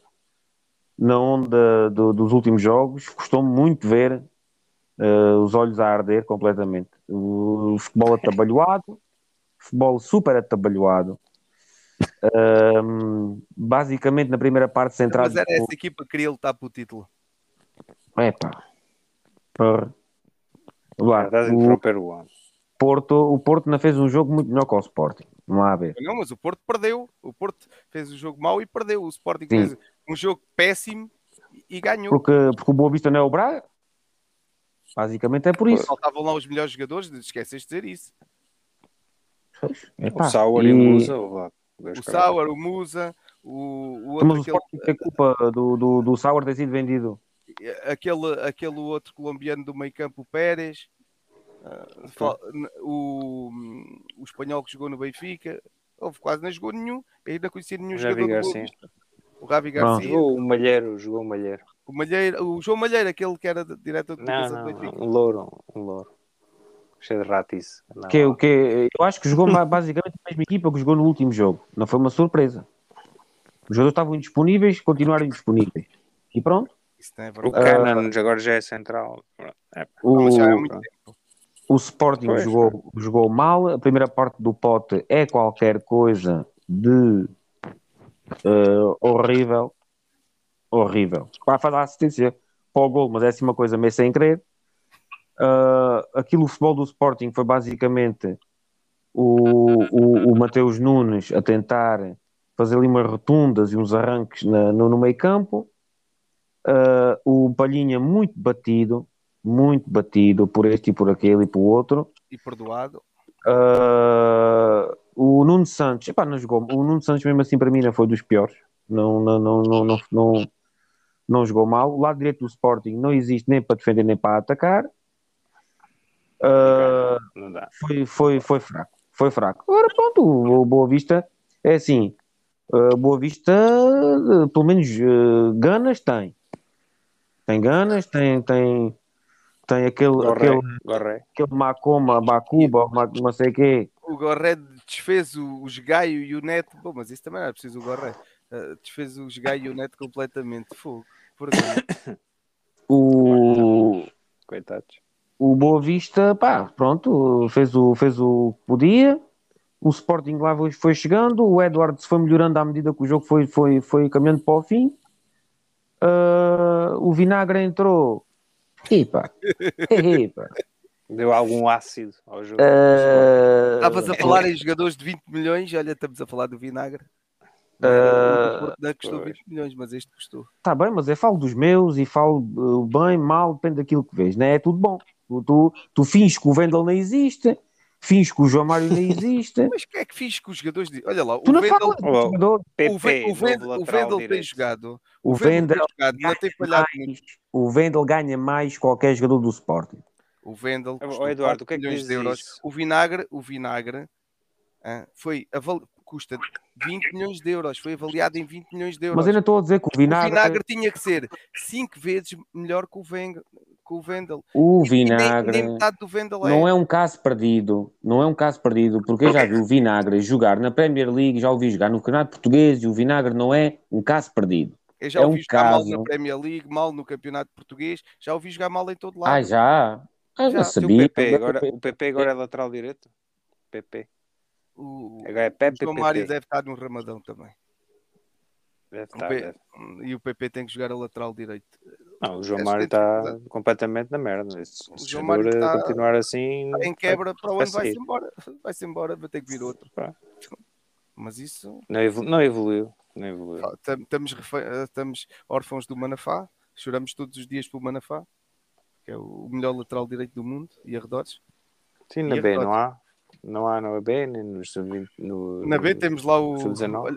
dos últimos jogos. Custou-me muito ver os olhos a arder completamente. O futebol atabalhoado, futebol super atabalhoado. Basicamente na primeira parte centrado. Mas era essa equipa que queria lutar pelo título. Epá. Porra. Lá, Estás a interromper o homem. o Porto não fez um jogo muito melhor que o Sporting. Não há a ver. Não, mas o Porto perdeu. O Porto fez o jogo mau e perdeu. O Sporting Sim. fez um jogo péssimo e ganhou. Porque o Boa Vista não é o Braga. Basicamente é por isso. Faltavam lá os melhores jogadores, esqueces de dizer isso. Epá, O Sauer e o Musa. O Sauer, o Musa, o Mas outro, o Sporting tem culpa do Sauer ter sido vendido. aquele outro colombiano do meio campo, o Pérez, o espanhol que jogou no Benfica, houve quase não jogou nenhum, ainda conhecia nenhum jogador do Boa Vista. O Ravi Garcia. Jogou o Malheiro. O João Malheiro, aquele que era diretor de comunicação do Benfica. Um louro. Cheio de ratice. Eu acho que jogou basicamente a mesma equipa que jogou no último jogo. Não foi uma surpresa. Os jogadores estavam indisponíveis, continuaram indisponíveis. E pronto. Isso não é O verdade. Cannon agora já é central. Mas já há muito tempo. O Sporting jogou mal. A primeira parte do pote é qualquer coisa de horrível. Vai fazer a assistência para o gol, mas é assim uma coisa meio sem querer. O futebol do Sporting foi basicamente o Mateus Nunes a tentar fazer ali umas rotundas e uns arranques no meio campo. O Palhinha muito batido por este e por aquele e por outro. E perdoado. O Nuno Santos, não jogou. O Nuno Santos mesmo assim para mim não foi dos piores. Não jogou mal. O lado direito do Sporting não existe nem para defender nem para atacar. Não dá. Foi fraco. Agora pronto, o Boa Vista é assim. Boa Vista pelo menos ganas tem. Tem ganas, tem aquele Macoma, Bacuba, não sei o quê. O Gorré desfez os Gaio e o Neto. Bom, mas isso também não é preciso o Gorré. Desfez os Gaio e o Neto completamente. Fogo. Por exemplo. Coitados. O Boa Vista, pronto, fez o que podia. O Sporting lá foi chegando. O Edwards foi melhorando à medida que o jogo foi caminhando para o fim. O Vinagre entrou. Deu algum ácido ao jogo. Estavas a falar em jogadores de 20 milhões. Olha, estamos a falar do Vinagre. O Porto não custou 20 milhões, mas este custou. Está bem, mas eu falo dos meus e falo bem, mal, depende daquilo que vês, não é? É tudo bom. Tu finges que o Wendel não existe, finges que o João Mário não existe. Mas o que é que fiz com os jogadores? Olha lá, Tu não falas do jogador. O Wendel tem jogado. O Wendel não tem falhado muito. O Wendel ganha mais que qualquer jogador do Sporting. O Wendel custou Eduardo, o que é que milhões de euros. isso? O Vinagre custa 20 milhões de euros. Foi avaliado em 20 milhões de euros. Mas ainda estou a dizer que o Vinagre tinha que ser 5 vezes melhor que com o Vendel. O E nem Vinagre metade do Vendel não é um caso perdido, não é um caso perdido, porque eu já vi o Vinagre jogar na Premier League, já o vi jogar no Campeonato Português e o Vinagre não é um caso perdido. Eu já É um ouvi jogar mal na caso. Premier League, mal no Campeonato Português, já ouvi jogar mal em todo Ah, lado. já? Ah, não Já. Se o sabia. PP agora, o PP agora é lateral direito? PP. Agora é O Pepe João Mário PP. deve estar no Ramadão também. Deve O estar, P- deve. E o PP tem que jogar a lateral direito. Não, o João Acho que Mário tem está dificuldade. completamente na merda. O Esse João jogador Mário a está continuar assim em quebra, para o vai ano vai-se sair. embora. Vai-se embora, vai ter que vir outro. Pá, Mas isso, não evoluiu. Não evoluiu. estamos órfãos do Manafá, choramos todos os dias pelo Manafá, que é o melhor lateral direito do mundo e arredores. Sim, E na B não arredores. há. Não há na B, nem no sub-20, Na B temos lá sub-19.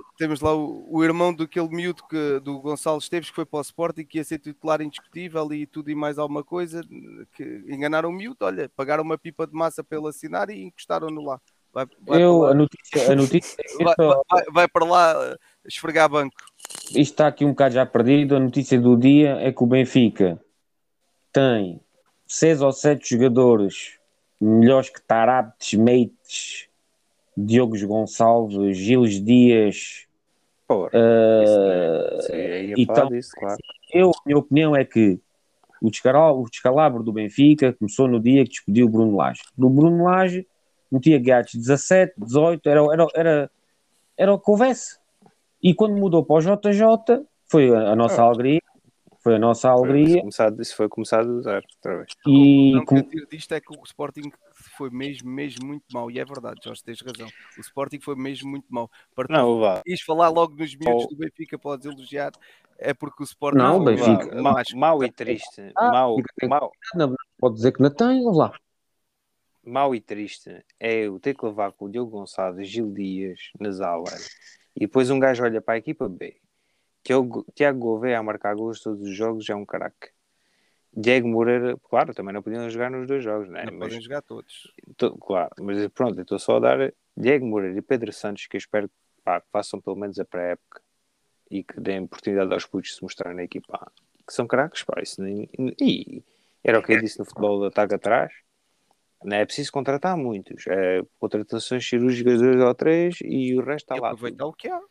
o irmão daquele miúdo do Gonçalo Esteves que foi para o Sporting, que ia ser titular indiscutível e tudo e mais alguma coisa, que enganaram o miúdo, olha, pagaram uma pipa de massa para ele assinar e encostaram-no lá. Vai para Eu, lá, a notícia é vai, esta, vai para lá esfregar banco. isto está aqui um bocado já perdido. A notícia do dia é que o Benfica tem 6 ou 7 jogadores melhores que Taraptes, Meites, Diogo Gonçalves, Giles Dias. Porra, isso não é. Isso aí ia falar Então, disso, claro. a minha opinião é que o descalabro do Benfica começou no dia que despediu o Bruno Lage. No Bruno Lage metia gatos 17, 18, era o que houvesse. E quando mudou para o JJ, foi a nossa Oh, alegria, foi a nossa alegria. isso foi começado a usar outra vez. A conclusão que eu tiro disto é que o Sporting foi mesmo muito mau. E é verdade, Jorge, tens razão. O Sporting foi mesmo muito mau. Para tu Não, vá. ires falar logo nos miúdos do Benfica, podes elogiar, é porque o Sporting Não, foi Benfica. mesmo abaixo. Mau e triste. Mau Pode dizer que não tem, vamos lá. mau e triste é o ter que levar com o Diogo Gonçalves, Gil Dias nas aulas e depois um gajo olha para a equipa B, que é o Tiago Gouveia a marcar gols todos os jogos, já é um craque. Diego Moreira, claro, também não podiam jogar nos 2 jogos, né? Não podem jogar todos. Claro, mas pronto, eu estou só a dar Diego Moreira e Pedro Santos, que eu espero que façam pelo menos a pré-época e que deem oportunidade aos putos de se mostrarem na equipa A, que são craques, pá, isso nem... E era o que eu disse no futebol de ataque atrás. Não é preciso contratar muitos. É contratações cirúrgicas 2 ou 3 e o resto está E lá. aproveitar o que há.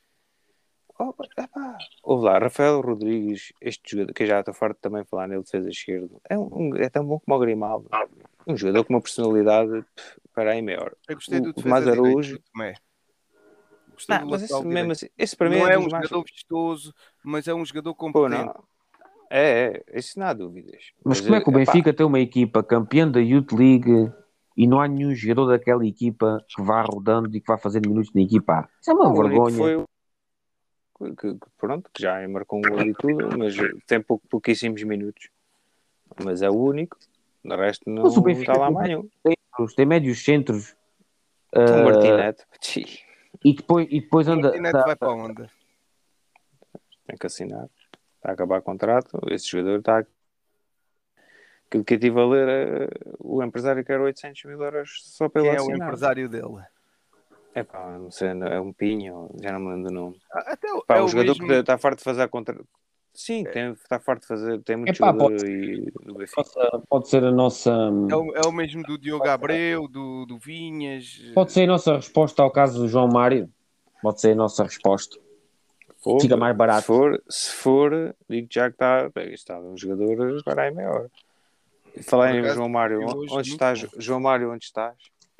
Ouve lá, Rafael Rodrigues, este jogador, que eu já estou farto de também falar nele, defesa esquerdo, é tão bom como o Grimaldo. Um jogador com uma personalidade, para aí maior. Eu gostei do O defesa Tomás Araújo. direito, Tomé. Gostei do Mas lateral esse, mesmo direito. assim, esse para mim Não é é dos um mais. jogador vistoso, mas é um jogador Pô, competente. não. Isso não há dúvidas. Mas como é que o Benfica tem uma equipa campeã da Youth League e não há nenhum jogador daquela equipa que vá rodando e que vá fazendo minutos na equipa A? Isso é uma O único vergonha. foi pronto, que já marcou um gol e tudo, mas tem pouquíssimos minutos. Mas é o único. O resto não Mas o Benfica está lá tem mais nenhum. tem médios centros Então, Martinete, e depois O anda. Martinete vai para onde? tem que assinar. Está a acabar o contrato. Esse jogador está. Aquilo que eu estive a ler, o empresário quer 800 mil euros só pelo Quem é o assinar. empresário dele? É pá, não sei, é um Pinho, já não me lembro do nome. Até Pá, é um o jogador mesmo. que está farto de fazer a contra. Sim, está farto de fazer. Tem muito Epá, jogador aí do Benfica. Pode ser a nossa. É o mesmo do Diogo Abreu, do Vinhas. Pode ser a nossa resposta ao caso do João Mário. Pode ser a nossa resposta. Fica mais barato. Se for, digo já que está um jogador para aí maior. Falar Por em acaso, João Mário, hoje onde muito estás? bom. João Mário, onde estás?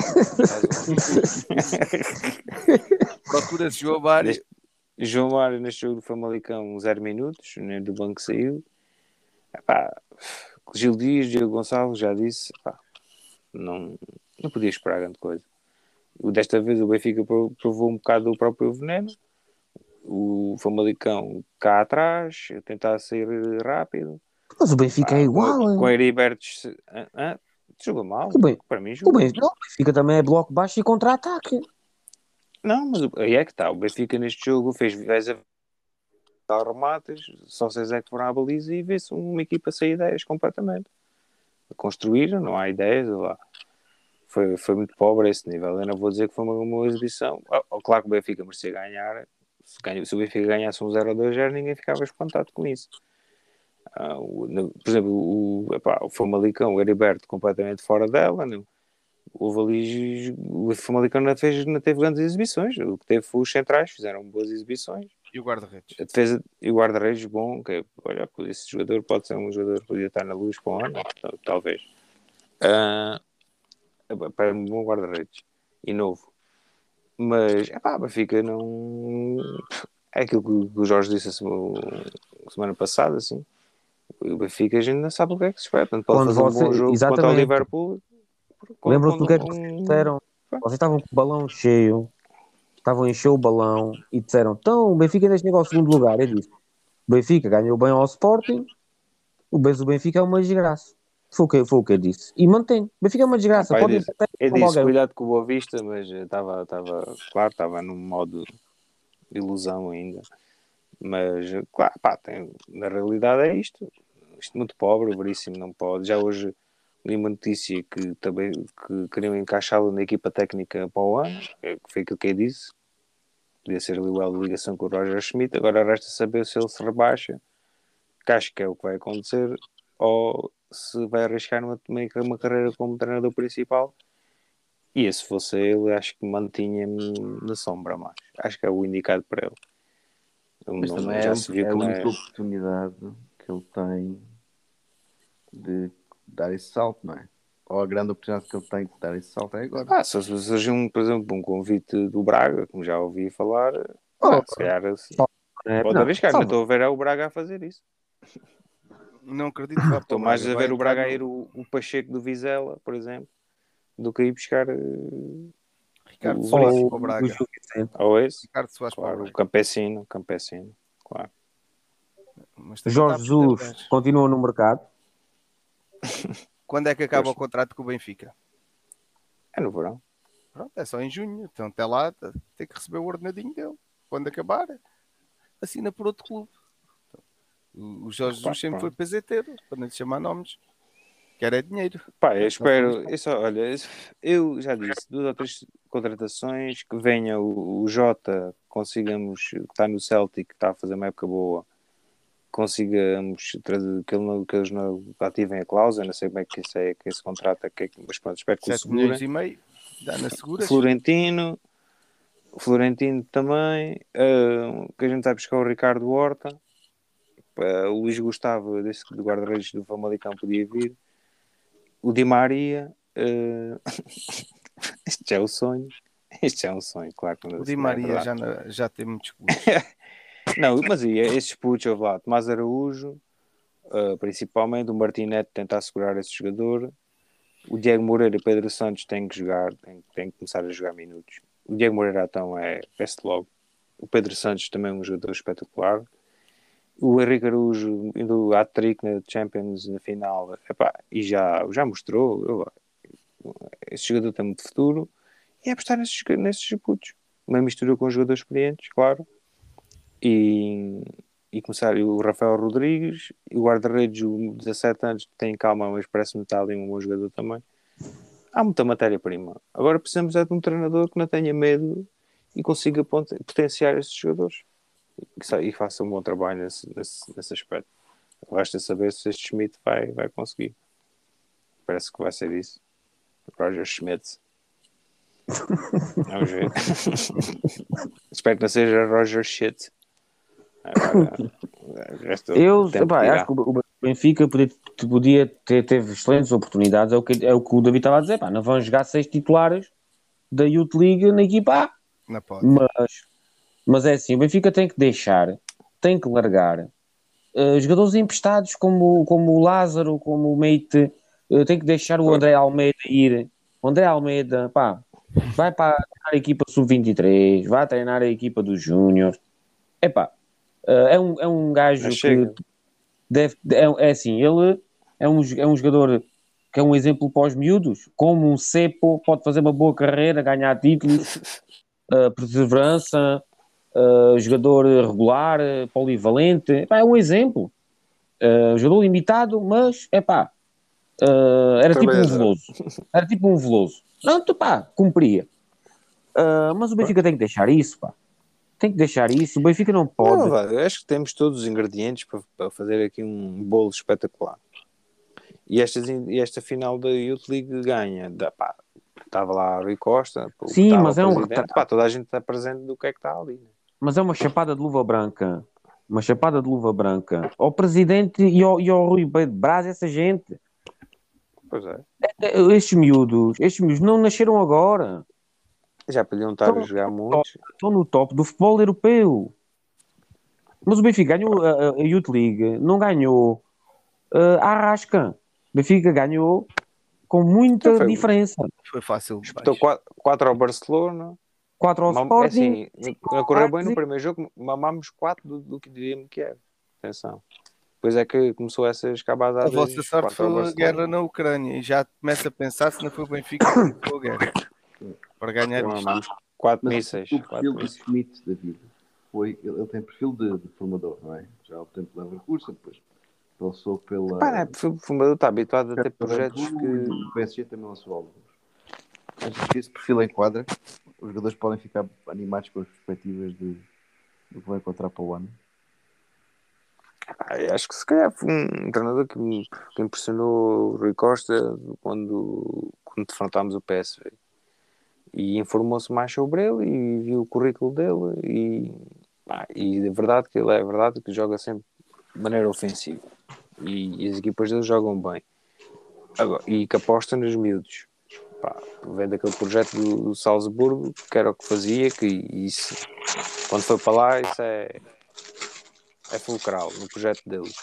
Procura-se João Mário. João Mário neste jogo do Famalicão 0 minutos, nem do banco saiu. Epá, Gil Dias, Diego Gonçalves, já disse, epá, não podia esperar grande coisa. Desta vez o Benfica provou um bocado do próprio veneno. O Famalicão cá atrás, a tentar sair rápido. Mas o Benfica é igual. Com Heribertos jogou mal. Para mim O jogou. Benfica também é bloco baixo e contra-ataque. Não, mas aí é que está. O Benfica neste jogo fez remates, só 6 é que foram à baliza e vê-se uma equipa sem ideias completamente. Construíram, não há ideias. Lá. Foi muito pobre a esse nível. Eu não vou dizer que foi uma exibição. Claro que o Benfica merecia ganhar. Se o Benfica ganhasse um 0-2, ninguém ficava espantado com isso. Por exemplo, o Famalicão, o Heriberto completamente fora dela, não? Houve ali, o Famalicão não teve grandes exibições, o que teve foi os centrais, fizeram boas exibições. E o guarda-redes? A defesa e o guarda-redes bom, olha, esse jogador pode ser um jogador que podia estar na luz para o ano, talvez. Para um bom guarda-redes e novo. Mas, Benfica não... É aquilo que o Jorge disse semana passada, assim. O Benfica a gente não sabe o que é que se espera. Portanto, pode fazer um bom jogo contra o Liverpool. Lembram-se do que é que disseram? Vocês estavam com o balão cheio, estavam a encher o balão e disseram, então o Benfica ainda chegou ao segundo lugar. Eu disse, o Benfica ganhou bem ao Sporting, o Benfica é uma desgraça. Foi o que eu disse. E mantém. O Benfica é uma desgraça. Eu disse, cuidado com o Boa Vista, mas estava num modo de ilusão ainda. Mas, claro, na realidade é isto. Isto muito pobre, o Veríssimo não pode. Já hoje li uma notícia que queriam encaixá-lo na equipa técnica para o ano, que foi aquilo que eu disse. Podia ser ali o elo de ligação com o Roger Schmidt. Agora resta saber se ele se rebaixa, que acho que é o que vai acontecer, ou se vai arriscar uma carreira como treinador principal. E se fosse ele, acho que mantinha-me na sombra mais. Acho que é o indicado para ele. Mas também é a única oportunidade que ele tem de dar esse salto, não é? Ou a grande oportunidade que ele tem de dar esse salto é agora. Se surgir, por exemplo, um convite do Braga, como já ouvi falar, se calhar pode arriscar. Não estou a ver o Braga a fazer isso. Não acredito que vá para Estou mais a ver o Braga a ir o Pacheco do Vizela, por exemplo, do que ir buscar Ricardo Soares para o Braga. Ou esse, Ricardo Soares claro, para o Campesino, claro. Jorge Jesus continua no mercado. Quando é que acaba o contrato com o Benfica? É no verão. Pronto, é só em junho. Então até lá tem que receber o ordenadinho dele. Quando acabar, assina por outro clube. O Jorge Jesus sempre foi peseteiro, para não lhe chamar nomes. Quer é dinheiro. Eu espero. Eu já disse, 2 ou 3 contratações, que venha o Jota, consigamos, que está no Celtic, que está a fazer uma época boa, consigamos trazer que eles não ativem a cláusula. Não sei como é que esse contrato é, mas pronto, espero que o segurem. 7,5 milhões, dá na segura. Florentino também, que a gente vai buscar o Ricardo Horta. O Luís Gustavo, desse do guarda-redes do Famalicão, podia vir. O Di Maria, este já é o sonho. Claro. O Di Maria já tem muitos clubes. Não, mas esses putos, houve lá, Tomás Araújo, principalmente, o Martinete tentar segurar esse jogador. O Diego Moreira e Pedro Santos têm que jogar, têm que começar a jogar minutos. O Diego Moreira então veste logo. O Pedro Santos também é um jogador espetacular. O Henrique Araújo indo hat-trick na Champions na final, e já mostrou. Esse jogador tem muito futuro. E é apostar nesses putos. Uma mistura com jogadores experientes, claro. E começar o Rafael Rodrigues, o guarda-redes, o 17 anos, tem calma, mas parece-me estar ali um bom jogador também. Há muita matéria-prima. Agora precisamos de um treinador que não tenha medo e consiga potenciar esses jogadores. E faça um bom trabalho nesse aspecto. Basta saber se este Schmidt vai conseguir. Parece que vai ser isso. Roger Schmidt. Vamos ver. Espero que não seja Roger Shit. Agora, acho que o Benfica podia teve excelentes oportunidades. É o que o David estava a dizer. Não vão jogar 6 titulares da Youth League na equipa A. Não pode. Mas é assim, o Benfica tem que largar jogadores emprestados como o Lázaro, como o Meite, tem que deixar o André Almeida ir. O André Almeida, vai para a equipa sub-23, vai treinar a equipa dos Júnior. É um gajo que é assim, ele é um jogador que é um exemplo para os miúdos, como um cepo, pode fazer uma boa carreira, ganhar títulos, perseverança, jogador regular, polivalente, é um exemplo. Jogador limitado, mas era tipo um Veloso. Não, cumpria. Mas o Benfica tem que deixar isso, Tem que deixar isso. O Benfica não Não, pode. eu acho que temos todos os ingredientes para fazer aqui um bolo espetacular. E esta final da Youth League ganha. Pá, estava lá a Rui Costa, Sim, estava mas o é um presidente, retrato. pá, toda a gente está presente do que é que está ali. Né? Mas é uma chapada de luva branca. Uma chapada de luva branca. Ao presidente e ao Rui Braz, essa gente. Pois é. Estes miúdos não nasceram agora. Já podiam estar a Estão, jogar muitos. estão no top do futebol europeu. Mas o Benfica ganhou a Youth League, não ganhou a Arrasca. O Benfica ganhou com Então muita foi, diferença. Foi fácil. disputou Baixo. 4 ao Barcelona. 4 ao É Sporting, assim, 5 ao correu bem no Leipzig. primeiro jogo, mamámos 4 do que diríamos que era. Atenção. Depois é que começou essas cabadas A vossa sorte 4 ao foi a Barcelona. guerra na Ucrânia e já começa a pensar se não foi o Benfica que começou a guerra para ganhar Então, isto. mamámos 4 Mas mísseis. o quatro perfil do mísseis. Schmidt da vida foi. Ele tem perfil de formador, não é? Já há o tempo de Leverkusen, depois passou pela. Pá, né, o fumador está habituado a ter pela projetos Red que. Bull, e o PSG também lançou alguns. Achas que esse perfil enquadra? Os jogadores podem ficar animados com as perspectivas do que vão encontrar para o ano? Eu acho que se calhar foi um treinador que impressionou o Rui Costa quando defrontámos o PSV. E informou-se mais sobre ele e viu o currículo dele e é verdade que ele é verdade que joga sempre de maneira ofensiva e as equipas dele jogam bem. Agora, e que aposta nos miúdos. Pá, vendo aquele projeto do Salzburgo, que era o que fazia, que isso, quando foi para lá, isso é fulcral no projeto deles.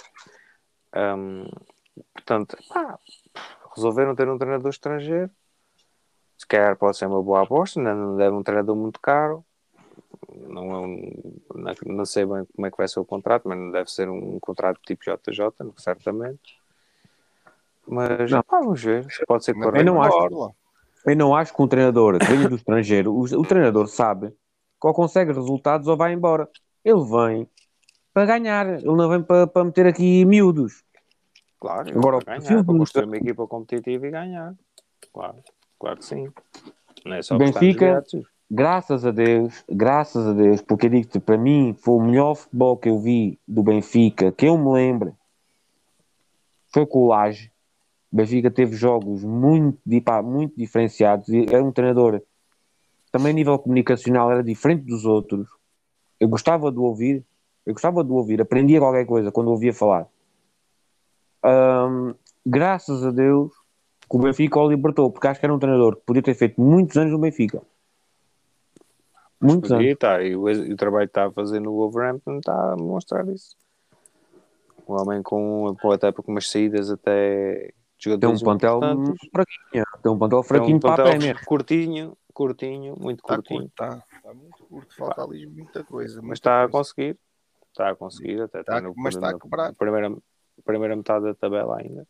Portanto, resolveram ter um treinador estrangeiro. Se calhar pode ser uma boa aposta, não deve um treinador muito caro. Não sei bem como é que vai ser o contrato, mas não deve ser um contrato tipo JJ, certamente. Mas Não. vamos ver, se pode ser Mas correto. Eu não acho que um treinador que venha do estrangeiro, o treinador sabe que ou consegue resultados ou vai embora. Ele vem para ganhar, ele não vem para meter aqui miúdos. Claro, Agora, o para perfil ganhar, para do construir uma equipa competitiva e ganhar. Claro que sim. Não é só Benfica, gostar dos graças a Deus, porque eu digo-te, para mim foi o melhor futebol que eu vi do Benfica, que eu me lembro, foi com o Laje. O Benfica teve jogos muito diferenciados e era um treinador, também a nível comunicacional era diferente dos outros. Eu gostava de ouvir, aprendia qualquer coisa quando ouvia falar. Graças a Deus que o Benfica o libertou, porque acho que era um treinador que podia ter feito muitos anos no Benfica. Muitos anos. e o trabalho que está a fazer no Wolverhampton está a mostrar isso. Um homem até com umas saídas até Tem um jogadores plantel importantes. fraquinho. Tem um plantel Tem fraquinho um para a plantel Premier. curtinho, muito Está curtinho. curto, está muito curto, falta ali muita coisa. Mas está a conseguir. Está a conseguir, até Tá, mas está a na quebrar. primeira metade da tabela ainda.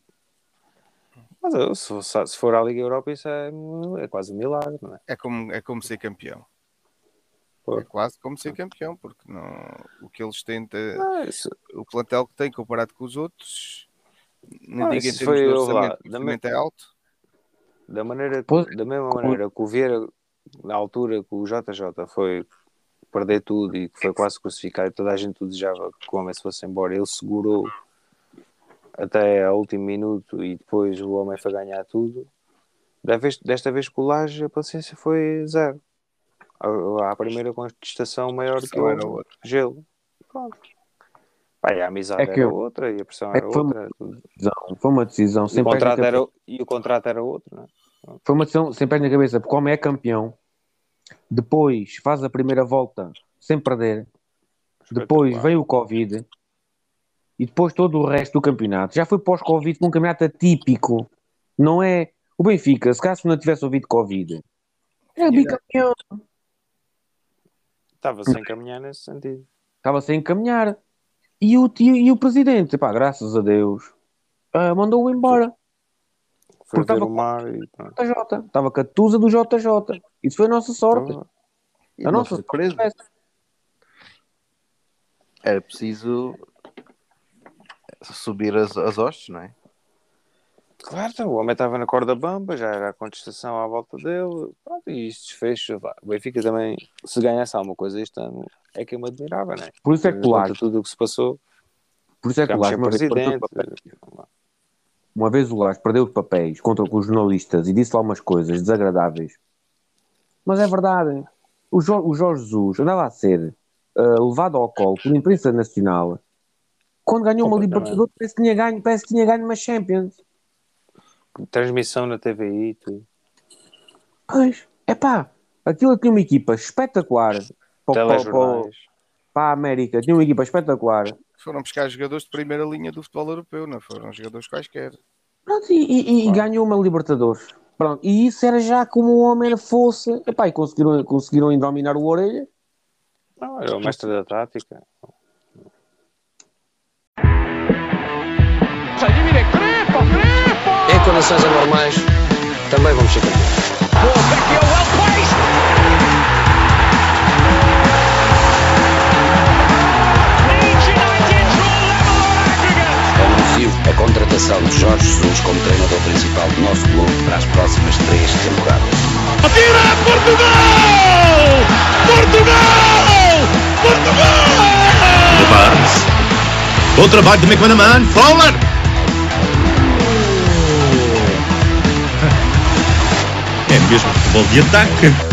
Mas se for à Liga Europa, isso é quase um milagre, não é? É como ser campeão. Pô. É quase como ser campeão, porque não, o que eles têm, Isso, o plantel que têm comparado com os outros, nem digo em isso termos de foi orçamento, lá, o orçamento é alto. da Pois, mesma maneira que o Vieira, na altura que o JJ foi perder tudo e que foi quase crucificado e toda a gente o desejava que o homem se fosse embora, ele segurou até ao último minuto e depois o homem foi ganhar tudo. Desta vez com o Laje a paciência foi zero. A primeira contestação maior que Só era houve, outra. gelo. Pronto. Pá, e a amizade É que era outra e a pressão era outra. foi uma decisão E o sem pés na contrato cabeça. era outro, não é? Foi uma decisão sem pés na cabeça, porque como é campeão, depois faz a primeira volta sem perder, depois veio o Covid e depois todo o resto do campeonato. Já foi pós-Covid com um campeonato atípico. Não é... O Benfica, se caso não tivesse ouvido Covid, era bicampeão. Estava sem caminhar nesse sentido. Estava sem encaminhar. E o presidente, pá, graças a Deus, mandou-o embora. Foi Porque ver estava o mar e pronto. com o JJ. Estava com a tusa do JJ. Isso foi a nossa sorte. Então, E A não nossa foi preso. sorte. Era preciso subir as hostes, não é? Claro, então, o homem estava na corda bamba, já era a contestação à volta dele, pronto, e isto desfez. O Benfica também, se ganhasse alguma coisa este ano, é que eu me admirava, não é? Por isso é que o Lage, tudo o que se passou, por isso é que o ficámos Lage sem presidente. uma vez o Lage perdeu os papéis contra os jornalistas e disse lá umas coisas desagradáveis. Mas é verdade, o Jorge Jesus andava a ser levado ao colo pela imprensa nacional quando ganhou uma Libertadores, parece que tinha ganho uma Champions. Transmissão na TVI, tudo. Pois, aquilo tinha uma equipa espetacular Telejornais. para a América, tinha uma equipa espetacular. Foram buscar jogadores de primeira linha do futebol europeu, não foram jogadores quaisquer. Pronto, e ganhou uma Libertadores. Pronto, e isso era já como o homem fosse. E conseguiram ainda dominar o Orelha. Não, era o mestre da tática. Em condições anormais, também vamos ser campeões. Anuncio a contratação de Jorge Jesus como treinador principal do nosso clube para as próximas 3 temporadas. Atira Portugal! Portugal! Portugal! De Barnes. Bom trabalho de McManaman. Fowler! É mesmo futebol de ataque.